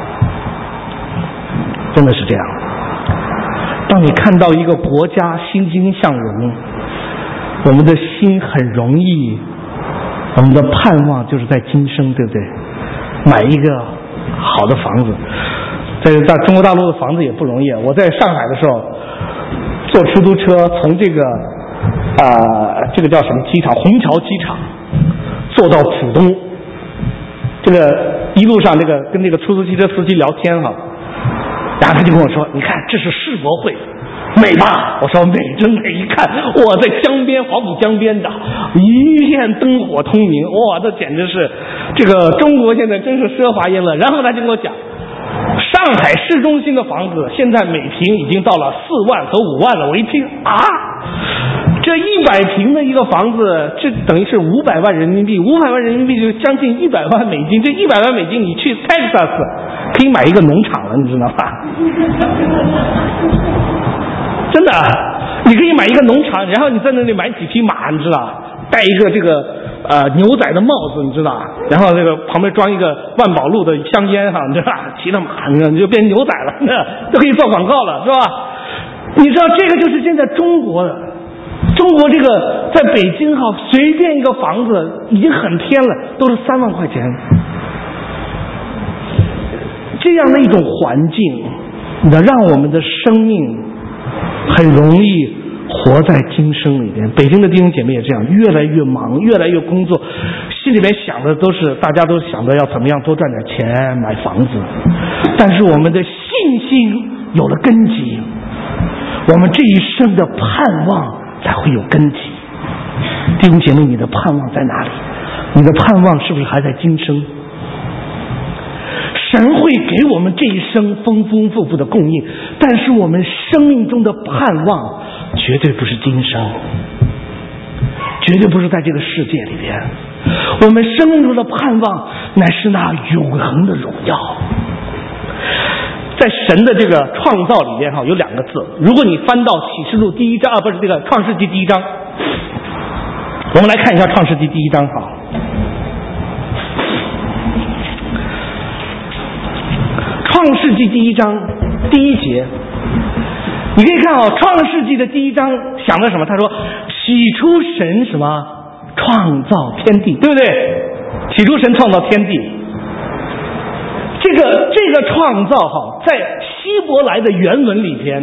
真的是这样。当你看到一个国家欣欣向荣，我们的心很容易，我们的盼望就是在今生，对不对？买一个好的房子，在中国大陆的房子也不容易。我在上海的时候坐出租车，从这个叫什么机场，虹桥机场坐到浦东，这个一路上跟那个出租汽车司机聊天然后他就跟我说，你看这是世博会，美吧？我说美，真美。一看，我在江边，黄浦江边的一片灯火通明，哇，这简直是这个中国现在真是奢华宴乐。然后他就跟我讲，上海市中心的房子现在每平已经到了4万和5万了。我一听这100平的一个房子，这等于是500万人民币，500万人民币就将近100万美金。这100万美金，你去 Texas 可以买一个农场了，你知道吧？真的，你可以买一个农场，然后你在那里买几匹马，你知道，戴一个这个牛仔的帽子，你知道，然后这个旁边装一个万宝路的香烟你知道，骑着马你就变牛仔了，都可以做广告了，是吧？你知道这个就是现在中国这个在北京随便一个房子已经很偏了，都是3万块钱。这样的一种环境，让我们的生命很容易活在今生里边。北京的弟兄姐妹也这样，越来越忙，越来越工作，心里面想的大家都想着要怎么样多赚点钱买房子，但是我们的信心有了根基，我们这一生的盼望才会有根基。弟兄姐妹，你的盼望在哪里？你的盼望是不是还在今生？神会给我们这一生丰丰富富的供应，但是我们生命中的盼望绝对不是今生，绝对不是在这个世界里边。我们生命中的盼望乃是那永恒的荣耀。在神的这个创造里边有2个字，如果你翻到启示录第1章不是这个创世纪第1章，我们来看一下创世纪第1章创世纪第1章第1节，你可以看创世纪的第1章想的什么？他说起初神什么创造天地，对不对？起初神创造天地，这个创造在希伯来的原文里边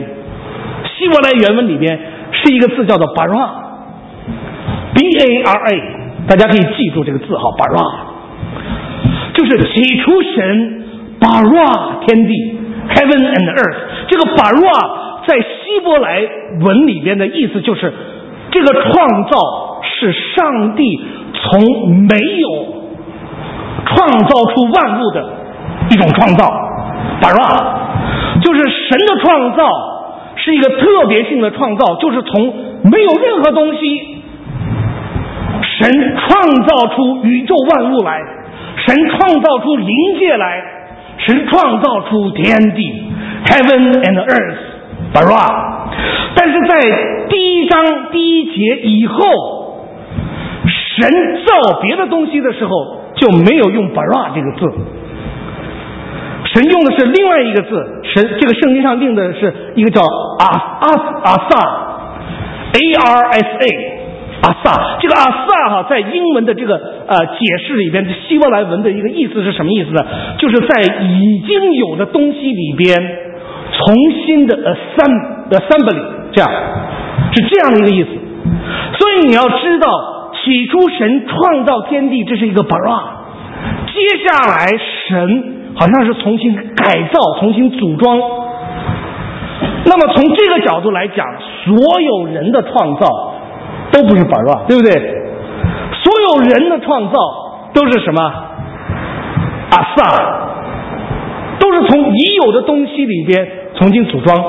是一个字叫做 bara， B-A-R-A， 大家可以记住这个字bara， 就是起初神 bara 天地 heaven and earth。 这个 bara 在希伯来文里边的意思就是这个创造是上帝从没有创造出万物的一种创造。bara 就是神的创造是一个特别性的创造，就是从没有任何东西，神创造出宇宙万物来，神创造出灵界来，神创造出天地 heaven and earth bara。 但是在第1章第1节以后，神造别的东西的时候就没有用 bara 这个字，神用的是另外一个字，这个圣经上定的是一个叫阿萨 A-R-S-A 阿萨。这个阿萨在英文的这个解释里边，希伯来文的一个意思是什么意思呢？就是在已经有的东西里边重新的 assembly， 这样是这样的一个意思。所以你要知道，起初神创造天地，这是一个 bara， 接下来神好像是重新改造，重新组装。那么从这个角度来讲，所有人的创造都不是 bara， 对不对？所有人的创造都是什么？阿萨，都是从已有的东西里边重新组装。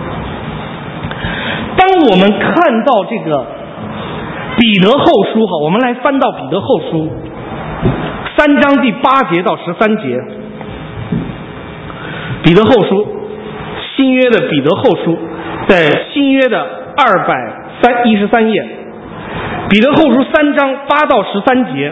当我们看到这个彼得后书我们来翻到彼得后书 3章第8节到13节，彼得后书，新约的彼得后书，在新约的213页，彼得后书3章8到13节。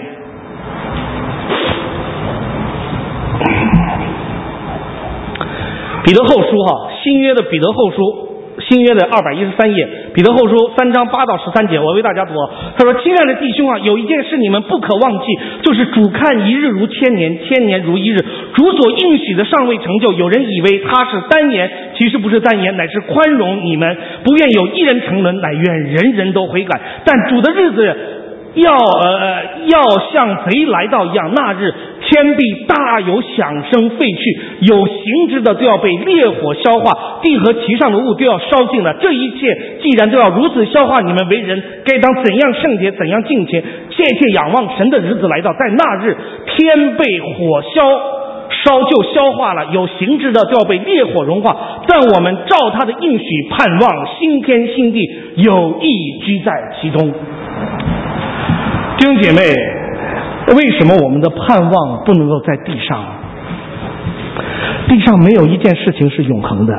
彼得后书新约的彼得后书，新约的213页，彼得后书3章8到13节，我为大家读。他说：“亲爱的弟兄啊，有一件事你们不可忘记，就是主看一日如千年，千年如一日。主所应许的尚未成就，有人以为他是单言，其实不是单言，乃是宽容你们，不愿有一人沉沦，乃愿人人都悔改。但主的日子要像贼来到一样，那日天必大有响声废去，有形质的都要被烈火消化，地和其上的物都要烧尽了。这一切既然都要如此消化你们为人，该当怎样圣洁，怎样敬虔，切切仰望神的日子来到。在那日天被火烧就消化了，有形质的就要被烈火融化。但我们照他的应许盼望新天新地，有义居在其中。”弟兄姐妹，为什么我们的盼望不能够在地上？地上没有一件事情是永恒的，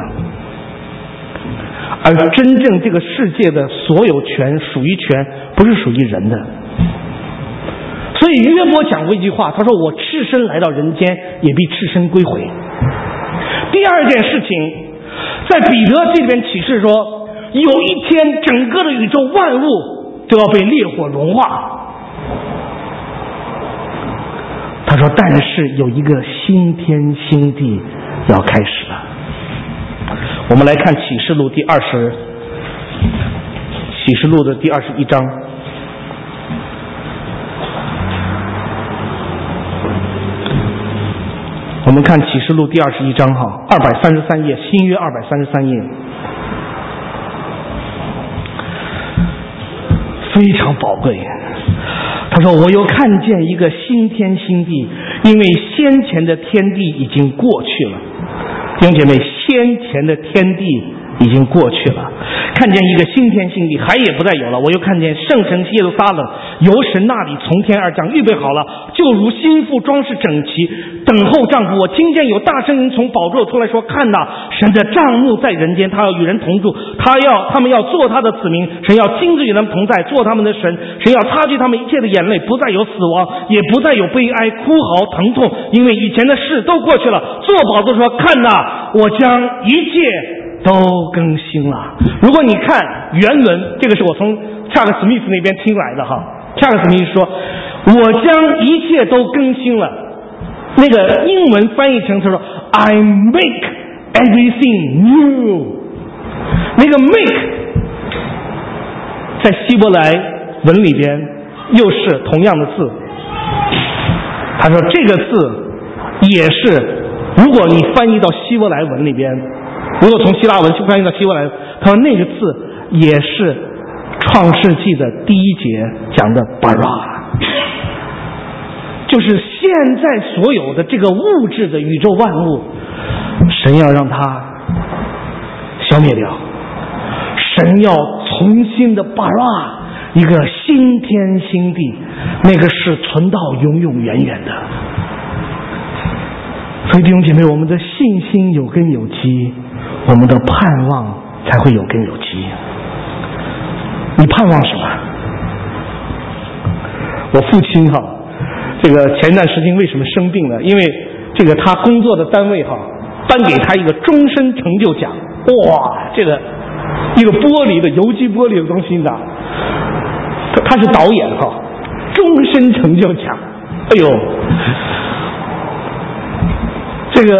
而真正这个世界的所有权、属于权不是属于人的。所以约伯讲过一句话，他说：“我赤身来到人间，也必赤身归回。”第二件事情，在彼得这边启示说，有一天整个的宇宙万物都要被烈火融化。他说：“但是有一个新天新地要开始了。”我们来看启示录的第21章。我们看启示录第21章233页，新约233页，非常宝贵。他说：“我又看见一个新天新地，因为先前的天地已经过去了。”弟兄姐妹，先前的天地已经过去了，看见一个新天新地，海也不再有了。我又看见圣城耶路撒冷由神那里从天而降，预备好了，就如新妇装饰整齐，等候丈夫。我听见有大声音从宝座出来说：“看哪，神的帐幕在人间，他要与人同住，他们要做他的子民，神要亲自与他们同在，做他们的神。神要擦去他们一切的眼泪，不再有死亡，也不再有悲哀、哭嚎、疼痛，因为以前的事都过去了。做宝座说：看哪，我将一切都更新了。”如果你看原文，这个是我从恰克·史密斯那边听来的恰克·史密斯说：“我将一切都更新了。”那个英文翻译成他说 I make everything new。 那个 make 在希伯来文里边又是同样的字。他说这个字也是，如果你翻译到希伯来文里边，如果从希腊文翻译到希伯来，他说那个字也是创世纪的第1节讲的 bara， 就是现在所有的这个物质的宇宙万物，神要让它消灭掉，神要重新的 bara 一个新天新地，那个是存到永永远远的。所以弟兄姐妹，我们的信心有根有基，我们的盼望才会有根有基。你盼望什么？我父亲这个前段时间为什么生病了？因为这个他工作的单位颁给他一个终身成就奖。哇，这个一个玻璃的油基玻璃的东西的，他是导演终身成就奖。哎呦，这个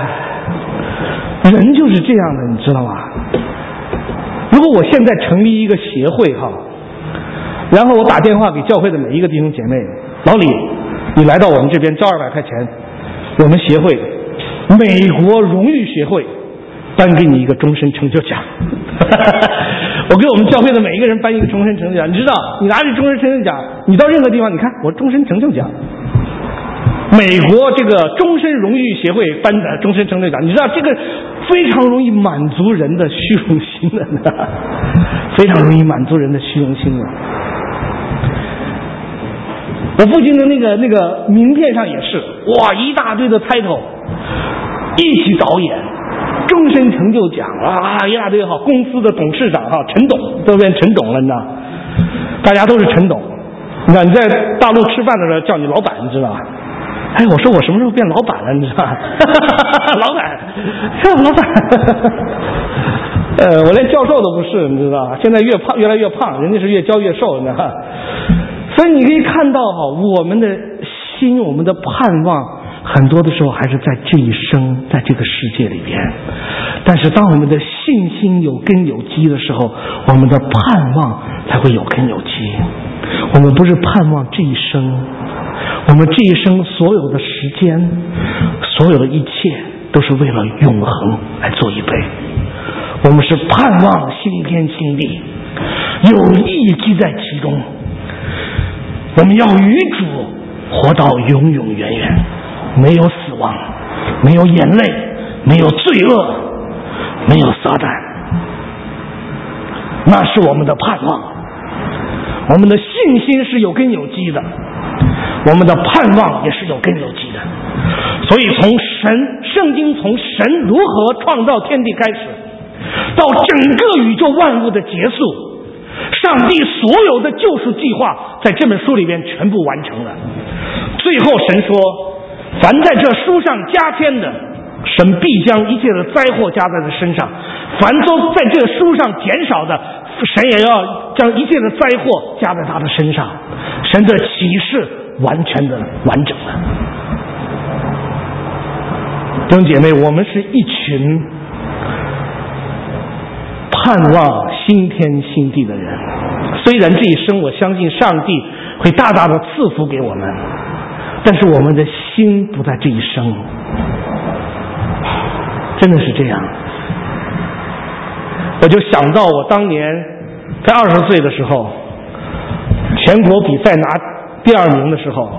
人就是这样的，你知道吗？如果我现在成立一个协会然后我打电话给教会的每一个弟兄姐妹，老李，你来到我们这边交200块钱，我们协会美国荣誉协会颁给你一个终身成就奖。我给我们教会的每一个人颁一个终身成就奖。你知道，你拿着终身成就奖，你到任何地方，你看我终身成就奖，美国这个终身荣誉协会颁的终身成就奖，你知道这个非常容易满足人的虚荣心的呢，非常容易满足人的虚荣心的。 我父亲的那个名片上也是，哇，一大堆的 title， 一级导演，终身成就奖啊，一大堆好，公司的董事长哈，陈董都变陈董了，你知道，大家都是陈董。你看你在大陆吃饭的时候叫你老板，你知道吧？哎，我说我什么时候变老板了？你知道吧？老板，老板。我连教授都不是，你知道吧？现在越来越胖，人家是越教越瘦，你知道吧？所以你可以看到哈，我们的心，我们的盼望，很多的时候还是在这一生，在这个世界里边。但是当我们的信心有根有基的时候，我们的盼望才会有根有基。我们不是盼望这一生，我们这一生所有的时间，所有的一切都是为了永恒来做预备。我们是盼望新天新地，有意记在其中。我们要与主活到永永远远，没有死亡，没有眼泪，没有罪恶，没有撒旦。那是我们的盼望。我们的信心是有根有基的，我们的盼望也是有根有基的。所以从圣经从神如何创造天地开始，到整个宇宙万物的结束，上帝所有的救赎计划在这本书里边全部完成了。最后神说，凡在这书上加添的，神必将一切的灾祸加在他身上；凡都在这书上减少的，神也要将一切的灾祸加在他的身上。神的启示完全的完整了。弟兄姐妹，我们是一群盼望新天新地的人。虽然这一生我相信上帝会大大的赐福给我们，但是我们的心不在这一生。真的是这样。我就想到我当年在20岁的时候，全国比赛拿第2名的时候，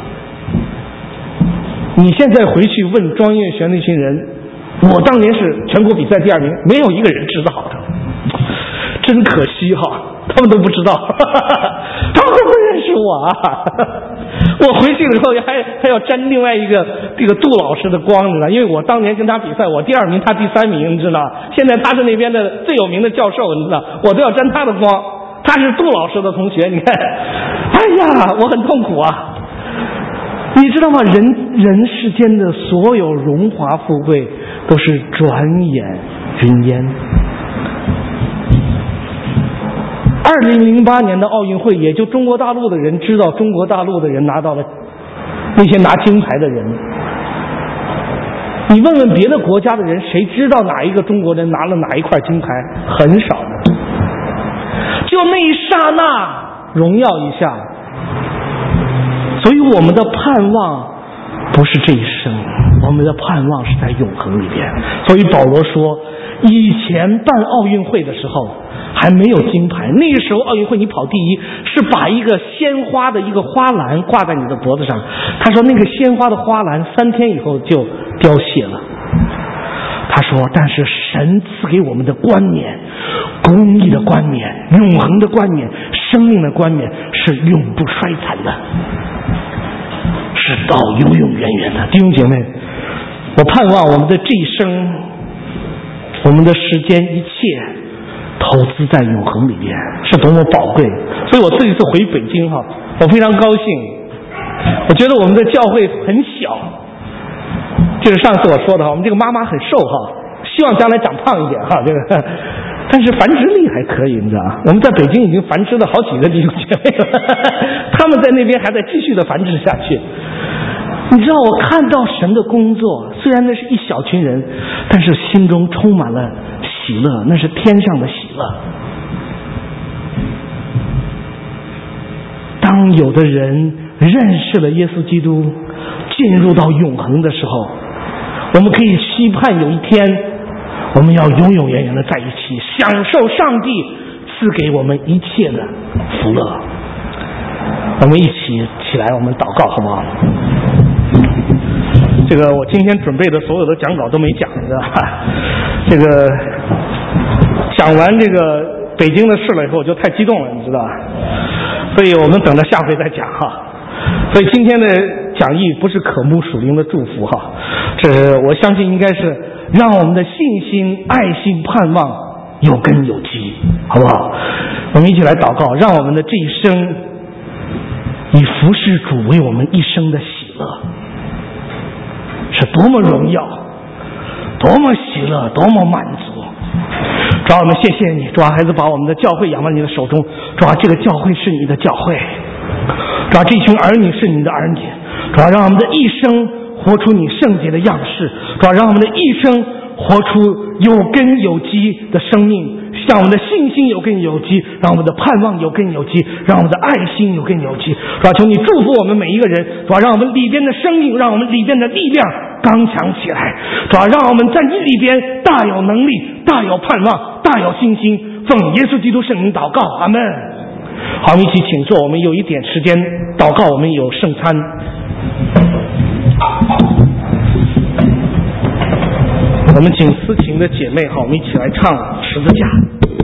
你现在回去问庄岳璇那群人，我当年是全国比赛第2名，没有一个人知道的，真可惜哈，他们都不知道，他们都不认识我啊。我回去了以后还要沾另外一个这个杜老师的光，你知道，因为我当年跟他比赛，我第2名，他第3名，你知道，现在他是那边的最有名的教授，你知道，我都要沾他的光，他是杜老师的同学，你看，哎呀，我很痛苦啊。你知道吗？人世间的所有荣华富贵都是转眼云烟。2008年的奥运会，也就中国大陆的人知道，中国大陆的人拿到了那些拿金牌的人。你问问别的国家的人，谁知道哪一个中国人拿了哪一块金牌？很少的。就那一刹那荣耀一下。所以我们的盼望不是这一生，我们的盼望是在永恒里边。所以保罗说，以前办奥运会的时候还没有金牌，那个时候奥运会你跑第一是把一个鲜花的一个花篮挂在你的脖子上，他说那个鲜花的花篮3天以后就凋谢了。他说但是神赐给我们的冠冕，公义的冠冕，永恒的冠冕，生命的冠冕是永不衰残的，是到永永远远的。弟兄姐妹，我盼望我们的这一生，我们的时间一切投资在永恒里面是多么宝贵。所以我这一次回北京哈，我非常高兴。我觉得我们的教会很小，就是上次我说的哈，我们这个妈妈很瘦哈，希望将来长胖一点哈，这个，但是繁殖力还可以，你知道吗？我们在北京已经繁殖了好几个弟兄姐妹了，他们在那边还在继续的繁殖下去。你知道，我看到神的工作，虽然那是一小群人，但是心中充满了喜乐，那是天上的喜乐。当有的人认识了耶稣基督，进入到永恒的时候，我们可以期盼有一天我们要永永远远的在一起，享受上帝赐给我们一切的福乐。我们一起起来，我们祷告好不好？这个我今天准备的所有的讲稿都没讲，你知道吧？这个讲完这个北京的事了以后，我就太激动了，你知道吧？所以我们等着下回再讲哈。 所以今天的讲义不是渴慕属灵的祝福哈，这是我相信应该是让我们的信心、爱心、盼望有根有基，好不好？我们一起来祷告，让我们的这一生以服侍主为我们一生的喜乐，是多么荣耀，多么喜乐，多么满足。主啊，我们谢谢你，主啊，孩子把我们的教会养到你的手中，主啊，这个教会是你的教会，主啊，这群儿女是你的儿女，主啊，让我们的一生活出你圣洁的样式，主啊，让我们的一生活出有根有基的生命，让我们的信心有根有基，让我们的盼望有根有基，让我们的爱心有根有基。主啊，求你祝福我们每一个人，主啊，让我们里边的生命，让我们里边的力量刚强起来，主啊，让我们在你里边大有能力，大有盼望，大有信心。奉耶稣基督圣名祷告，阿们。好，我们一起请坐，我们有一点时间祷告，我们有圣餐。我们请思琴的姐妹，好，我们一起来唱十字架。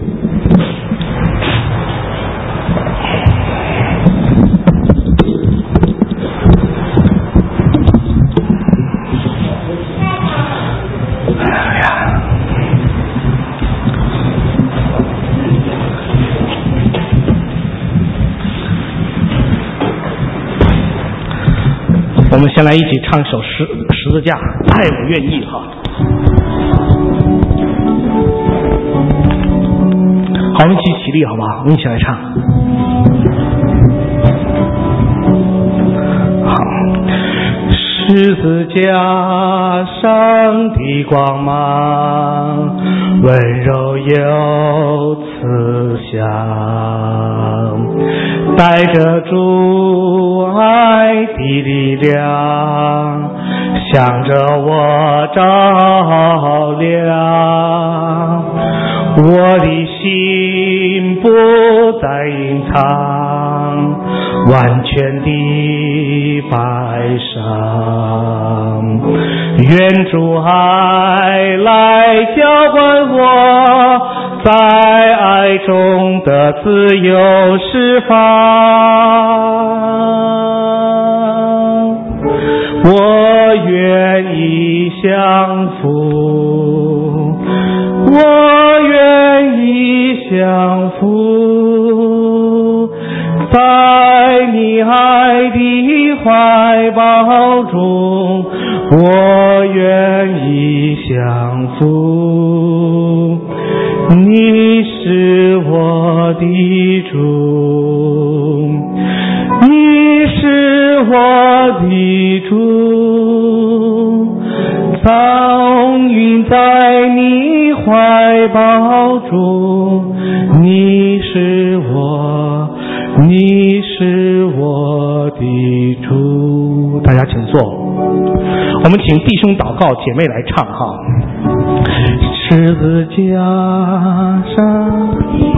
我们先来一起唱一首十字架，爱我愿意哈。好，我们一起起立好不好？我们一起来唱。好，十字架上的光芒，温柔又慈祥，带着主爱的力量，向着我照亮。我的心不再隐藏，完全的摆上，愿主爱来浇灌我，在爱中的自由释放。我愿意降服，我愿意降服，在你爱的怀抱中，我愿意降服。你是我的主，你是我的主，藏云在你怀抱中，你是我的主。大家请坐，我们请弟兄祷告，姐妹来唱哈。十字架上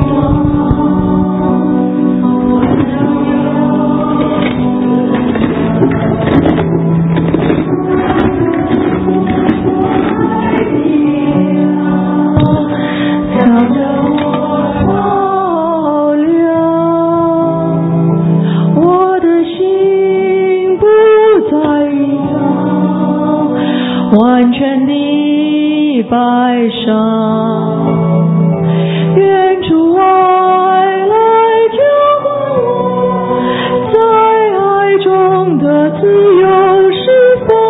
完全的摆上，愿主爱来浇灌我，在爱中的自由释放。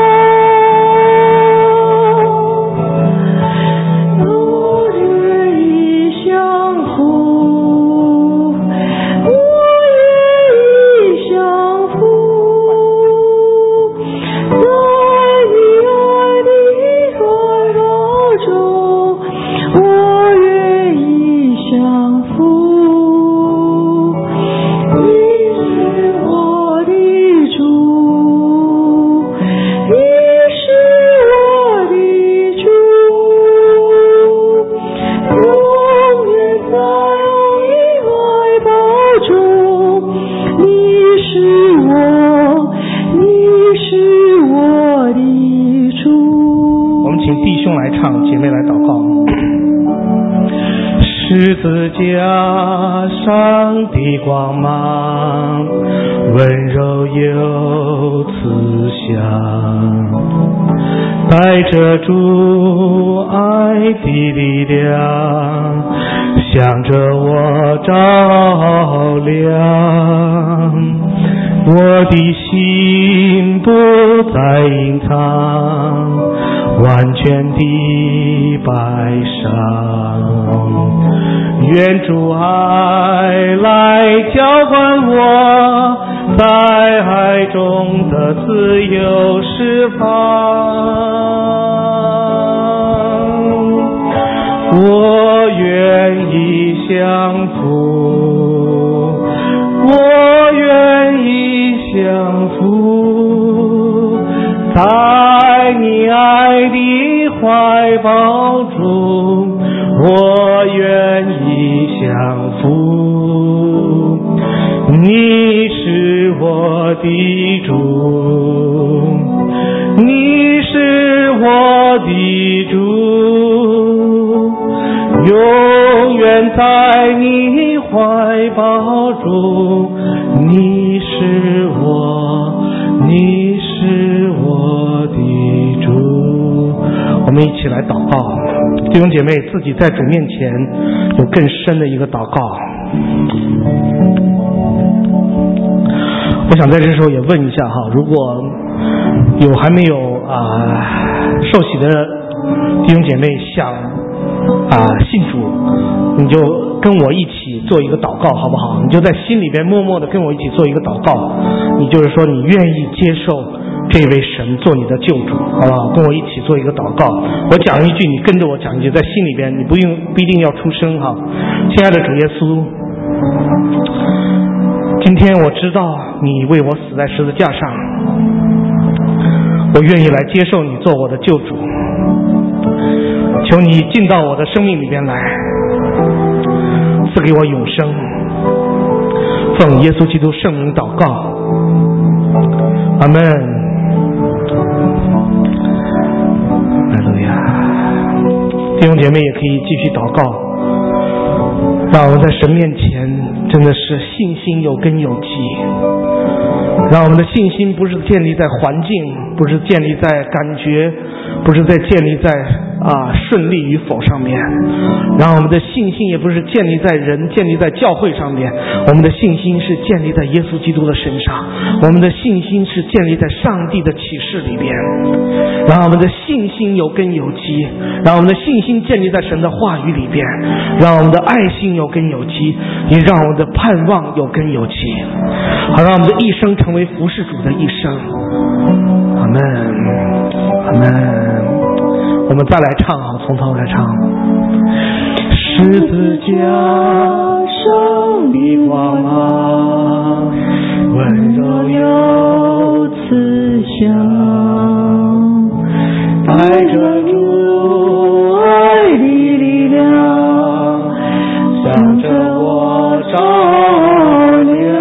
我愿意降服，我愿意降服，在你爱的怀抱中， 十字架上的光芒，温柔又慈祥，带着主爱的力量，向着我照亮。我的心不再隐藏，完全的摆上，愿主爱来浇灌我，在爱中的自由释放。我愿意降服，我愿意降服，在你爱的怀抱中，我愿意降服。你是我的主，你是我的主，永远在你怀抱中，你是我的主。我们一起来祷告，弟兄姐妹自己在主面前有更深的一个祷告。我想在这时候也问一下哈，如果有还没有受洗的弟兄姐妹想信主，你就跟我一起做一个祷告好不好？你就在心里边默默的跟我一起做一个祷告，你就是说你愿意接受这位神做你的救主，好不好？跟我一起做一个祷告，我讲一句你跟着我讲一句，在心里边你不一定要出声哈。亲爱的主耶稣，今天我知道你为我死在十字架上，我愿意来接受你做我的救主，求你进到我的生命里边来，赐给我永生，奉耶稣基督圣名祷告，阿们。哈利路亚。弟兄姐妹也可以继续祷告，让我们在神面前真的是信心有根有基，让我们的信心不是建立在环境，不是建立在感觉，不是在建立在顺利与否上面，让我们的信心也不是建立在人，建立在教会上面，我们的信心是建立在耶稣基督的身上，我们的信心是建立在上帝的启示里边，让我们的信心有根有基，让我们的信心建立在神的话语里边，让我们的爱心有根有基，也让我们的盼望有根有基，好让我们的一生成为服侍主的一生。阿们，阿们。我们再来唱啊，从头来唱。十字架上的光芒，温柔又慈祥，带着主爱的力量，向着我照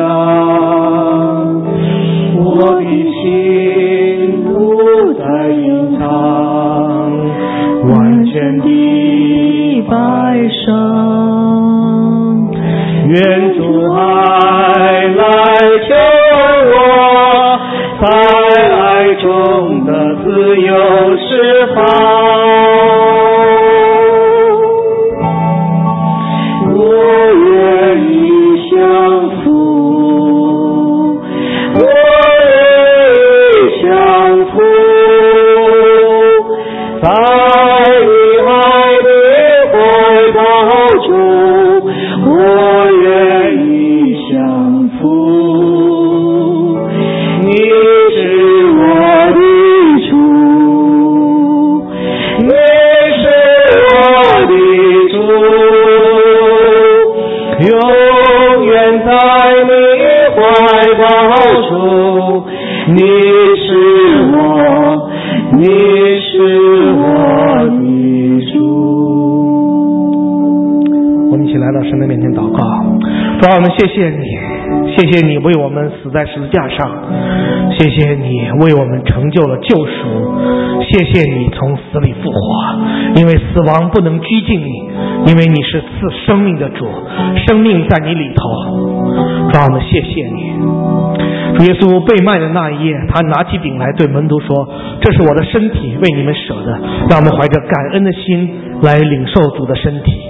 亮。我的心不再隐藏，完全的摆上，愿主爱来救我，在爱中的自由释放。我愿意降服，我愿意降服，在我愿意降服，你是我的主，你是我的主，永远在你怀抱中，你是我的主。我们一起来到神的面前祷告，主啊，我们谢谢你，谢谢你为我们死在十字架上，谢谢你为我们成就了救赎，谢谢你从死里复活，因为死亡不能拘禁你， 因为你是赐生命的主，生命在你里头。主啊，我们谢谢你。主耶稣被卖的那一夜，他拿起饼来对门徒说，这是我的身体，为你们舍的，让我们怀着感恩的心来领受主的身体。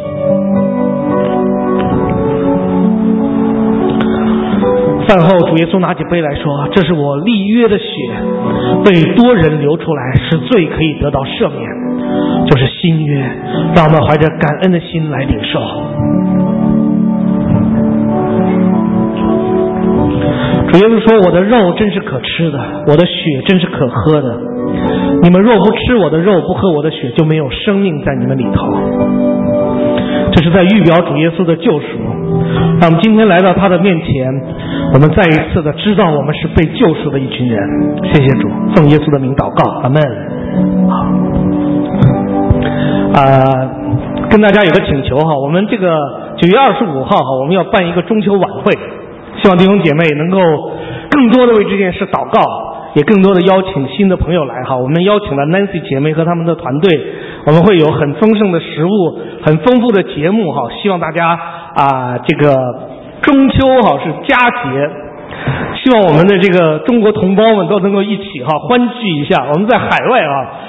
饭后主耶稣拿起杯来说，这是我立约的血，为多人流出来，使罪可以得到赦免，就是新约，让我们怀着感恩的心来领受。主耶稣说，我的肉真是可吃的，我的血真是可喝的，你们若不吃我的肉，不喝我的血，就没有生命在你们里头。这是在预表主耶稣的救赎，让我们今天来到他的面前，我们再一次的知道我们是被救赎的一群人。谢谢主，奉耶稣的名祷告，阿们。跟大家有个请求哈，我们这个9月25号哈，我们要办一个中秋晚会，希望弟兄姐妹能够更多的为这件事祷告，也更多的邀请新的朋友来哈。我们邀请了 Nancy 姐妹和他们的团队，我们会有很丰盛的食物，很丰富的节目哈。希望大家这个中秋哈是佳节，希望我们的这个中国同胞们都能够一起哈欢聚一下。我们在海外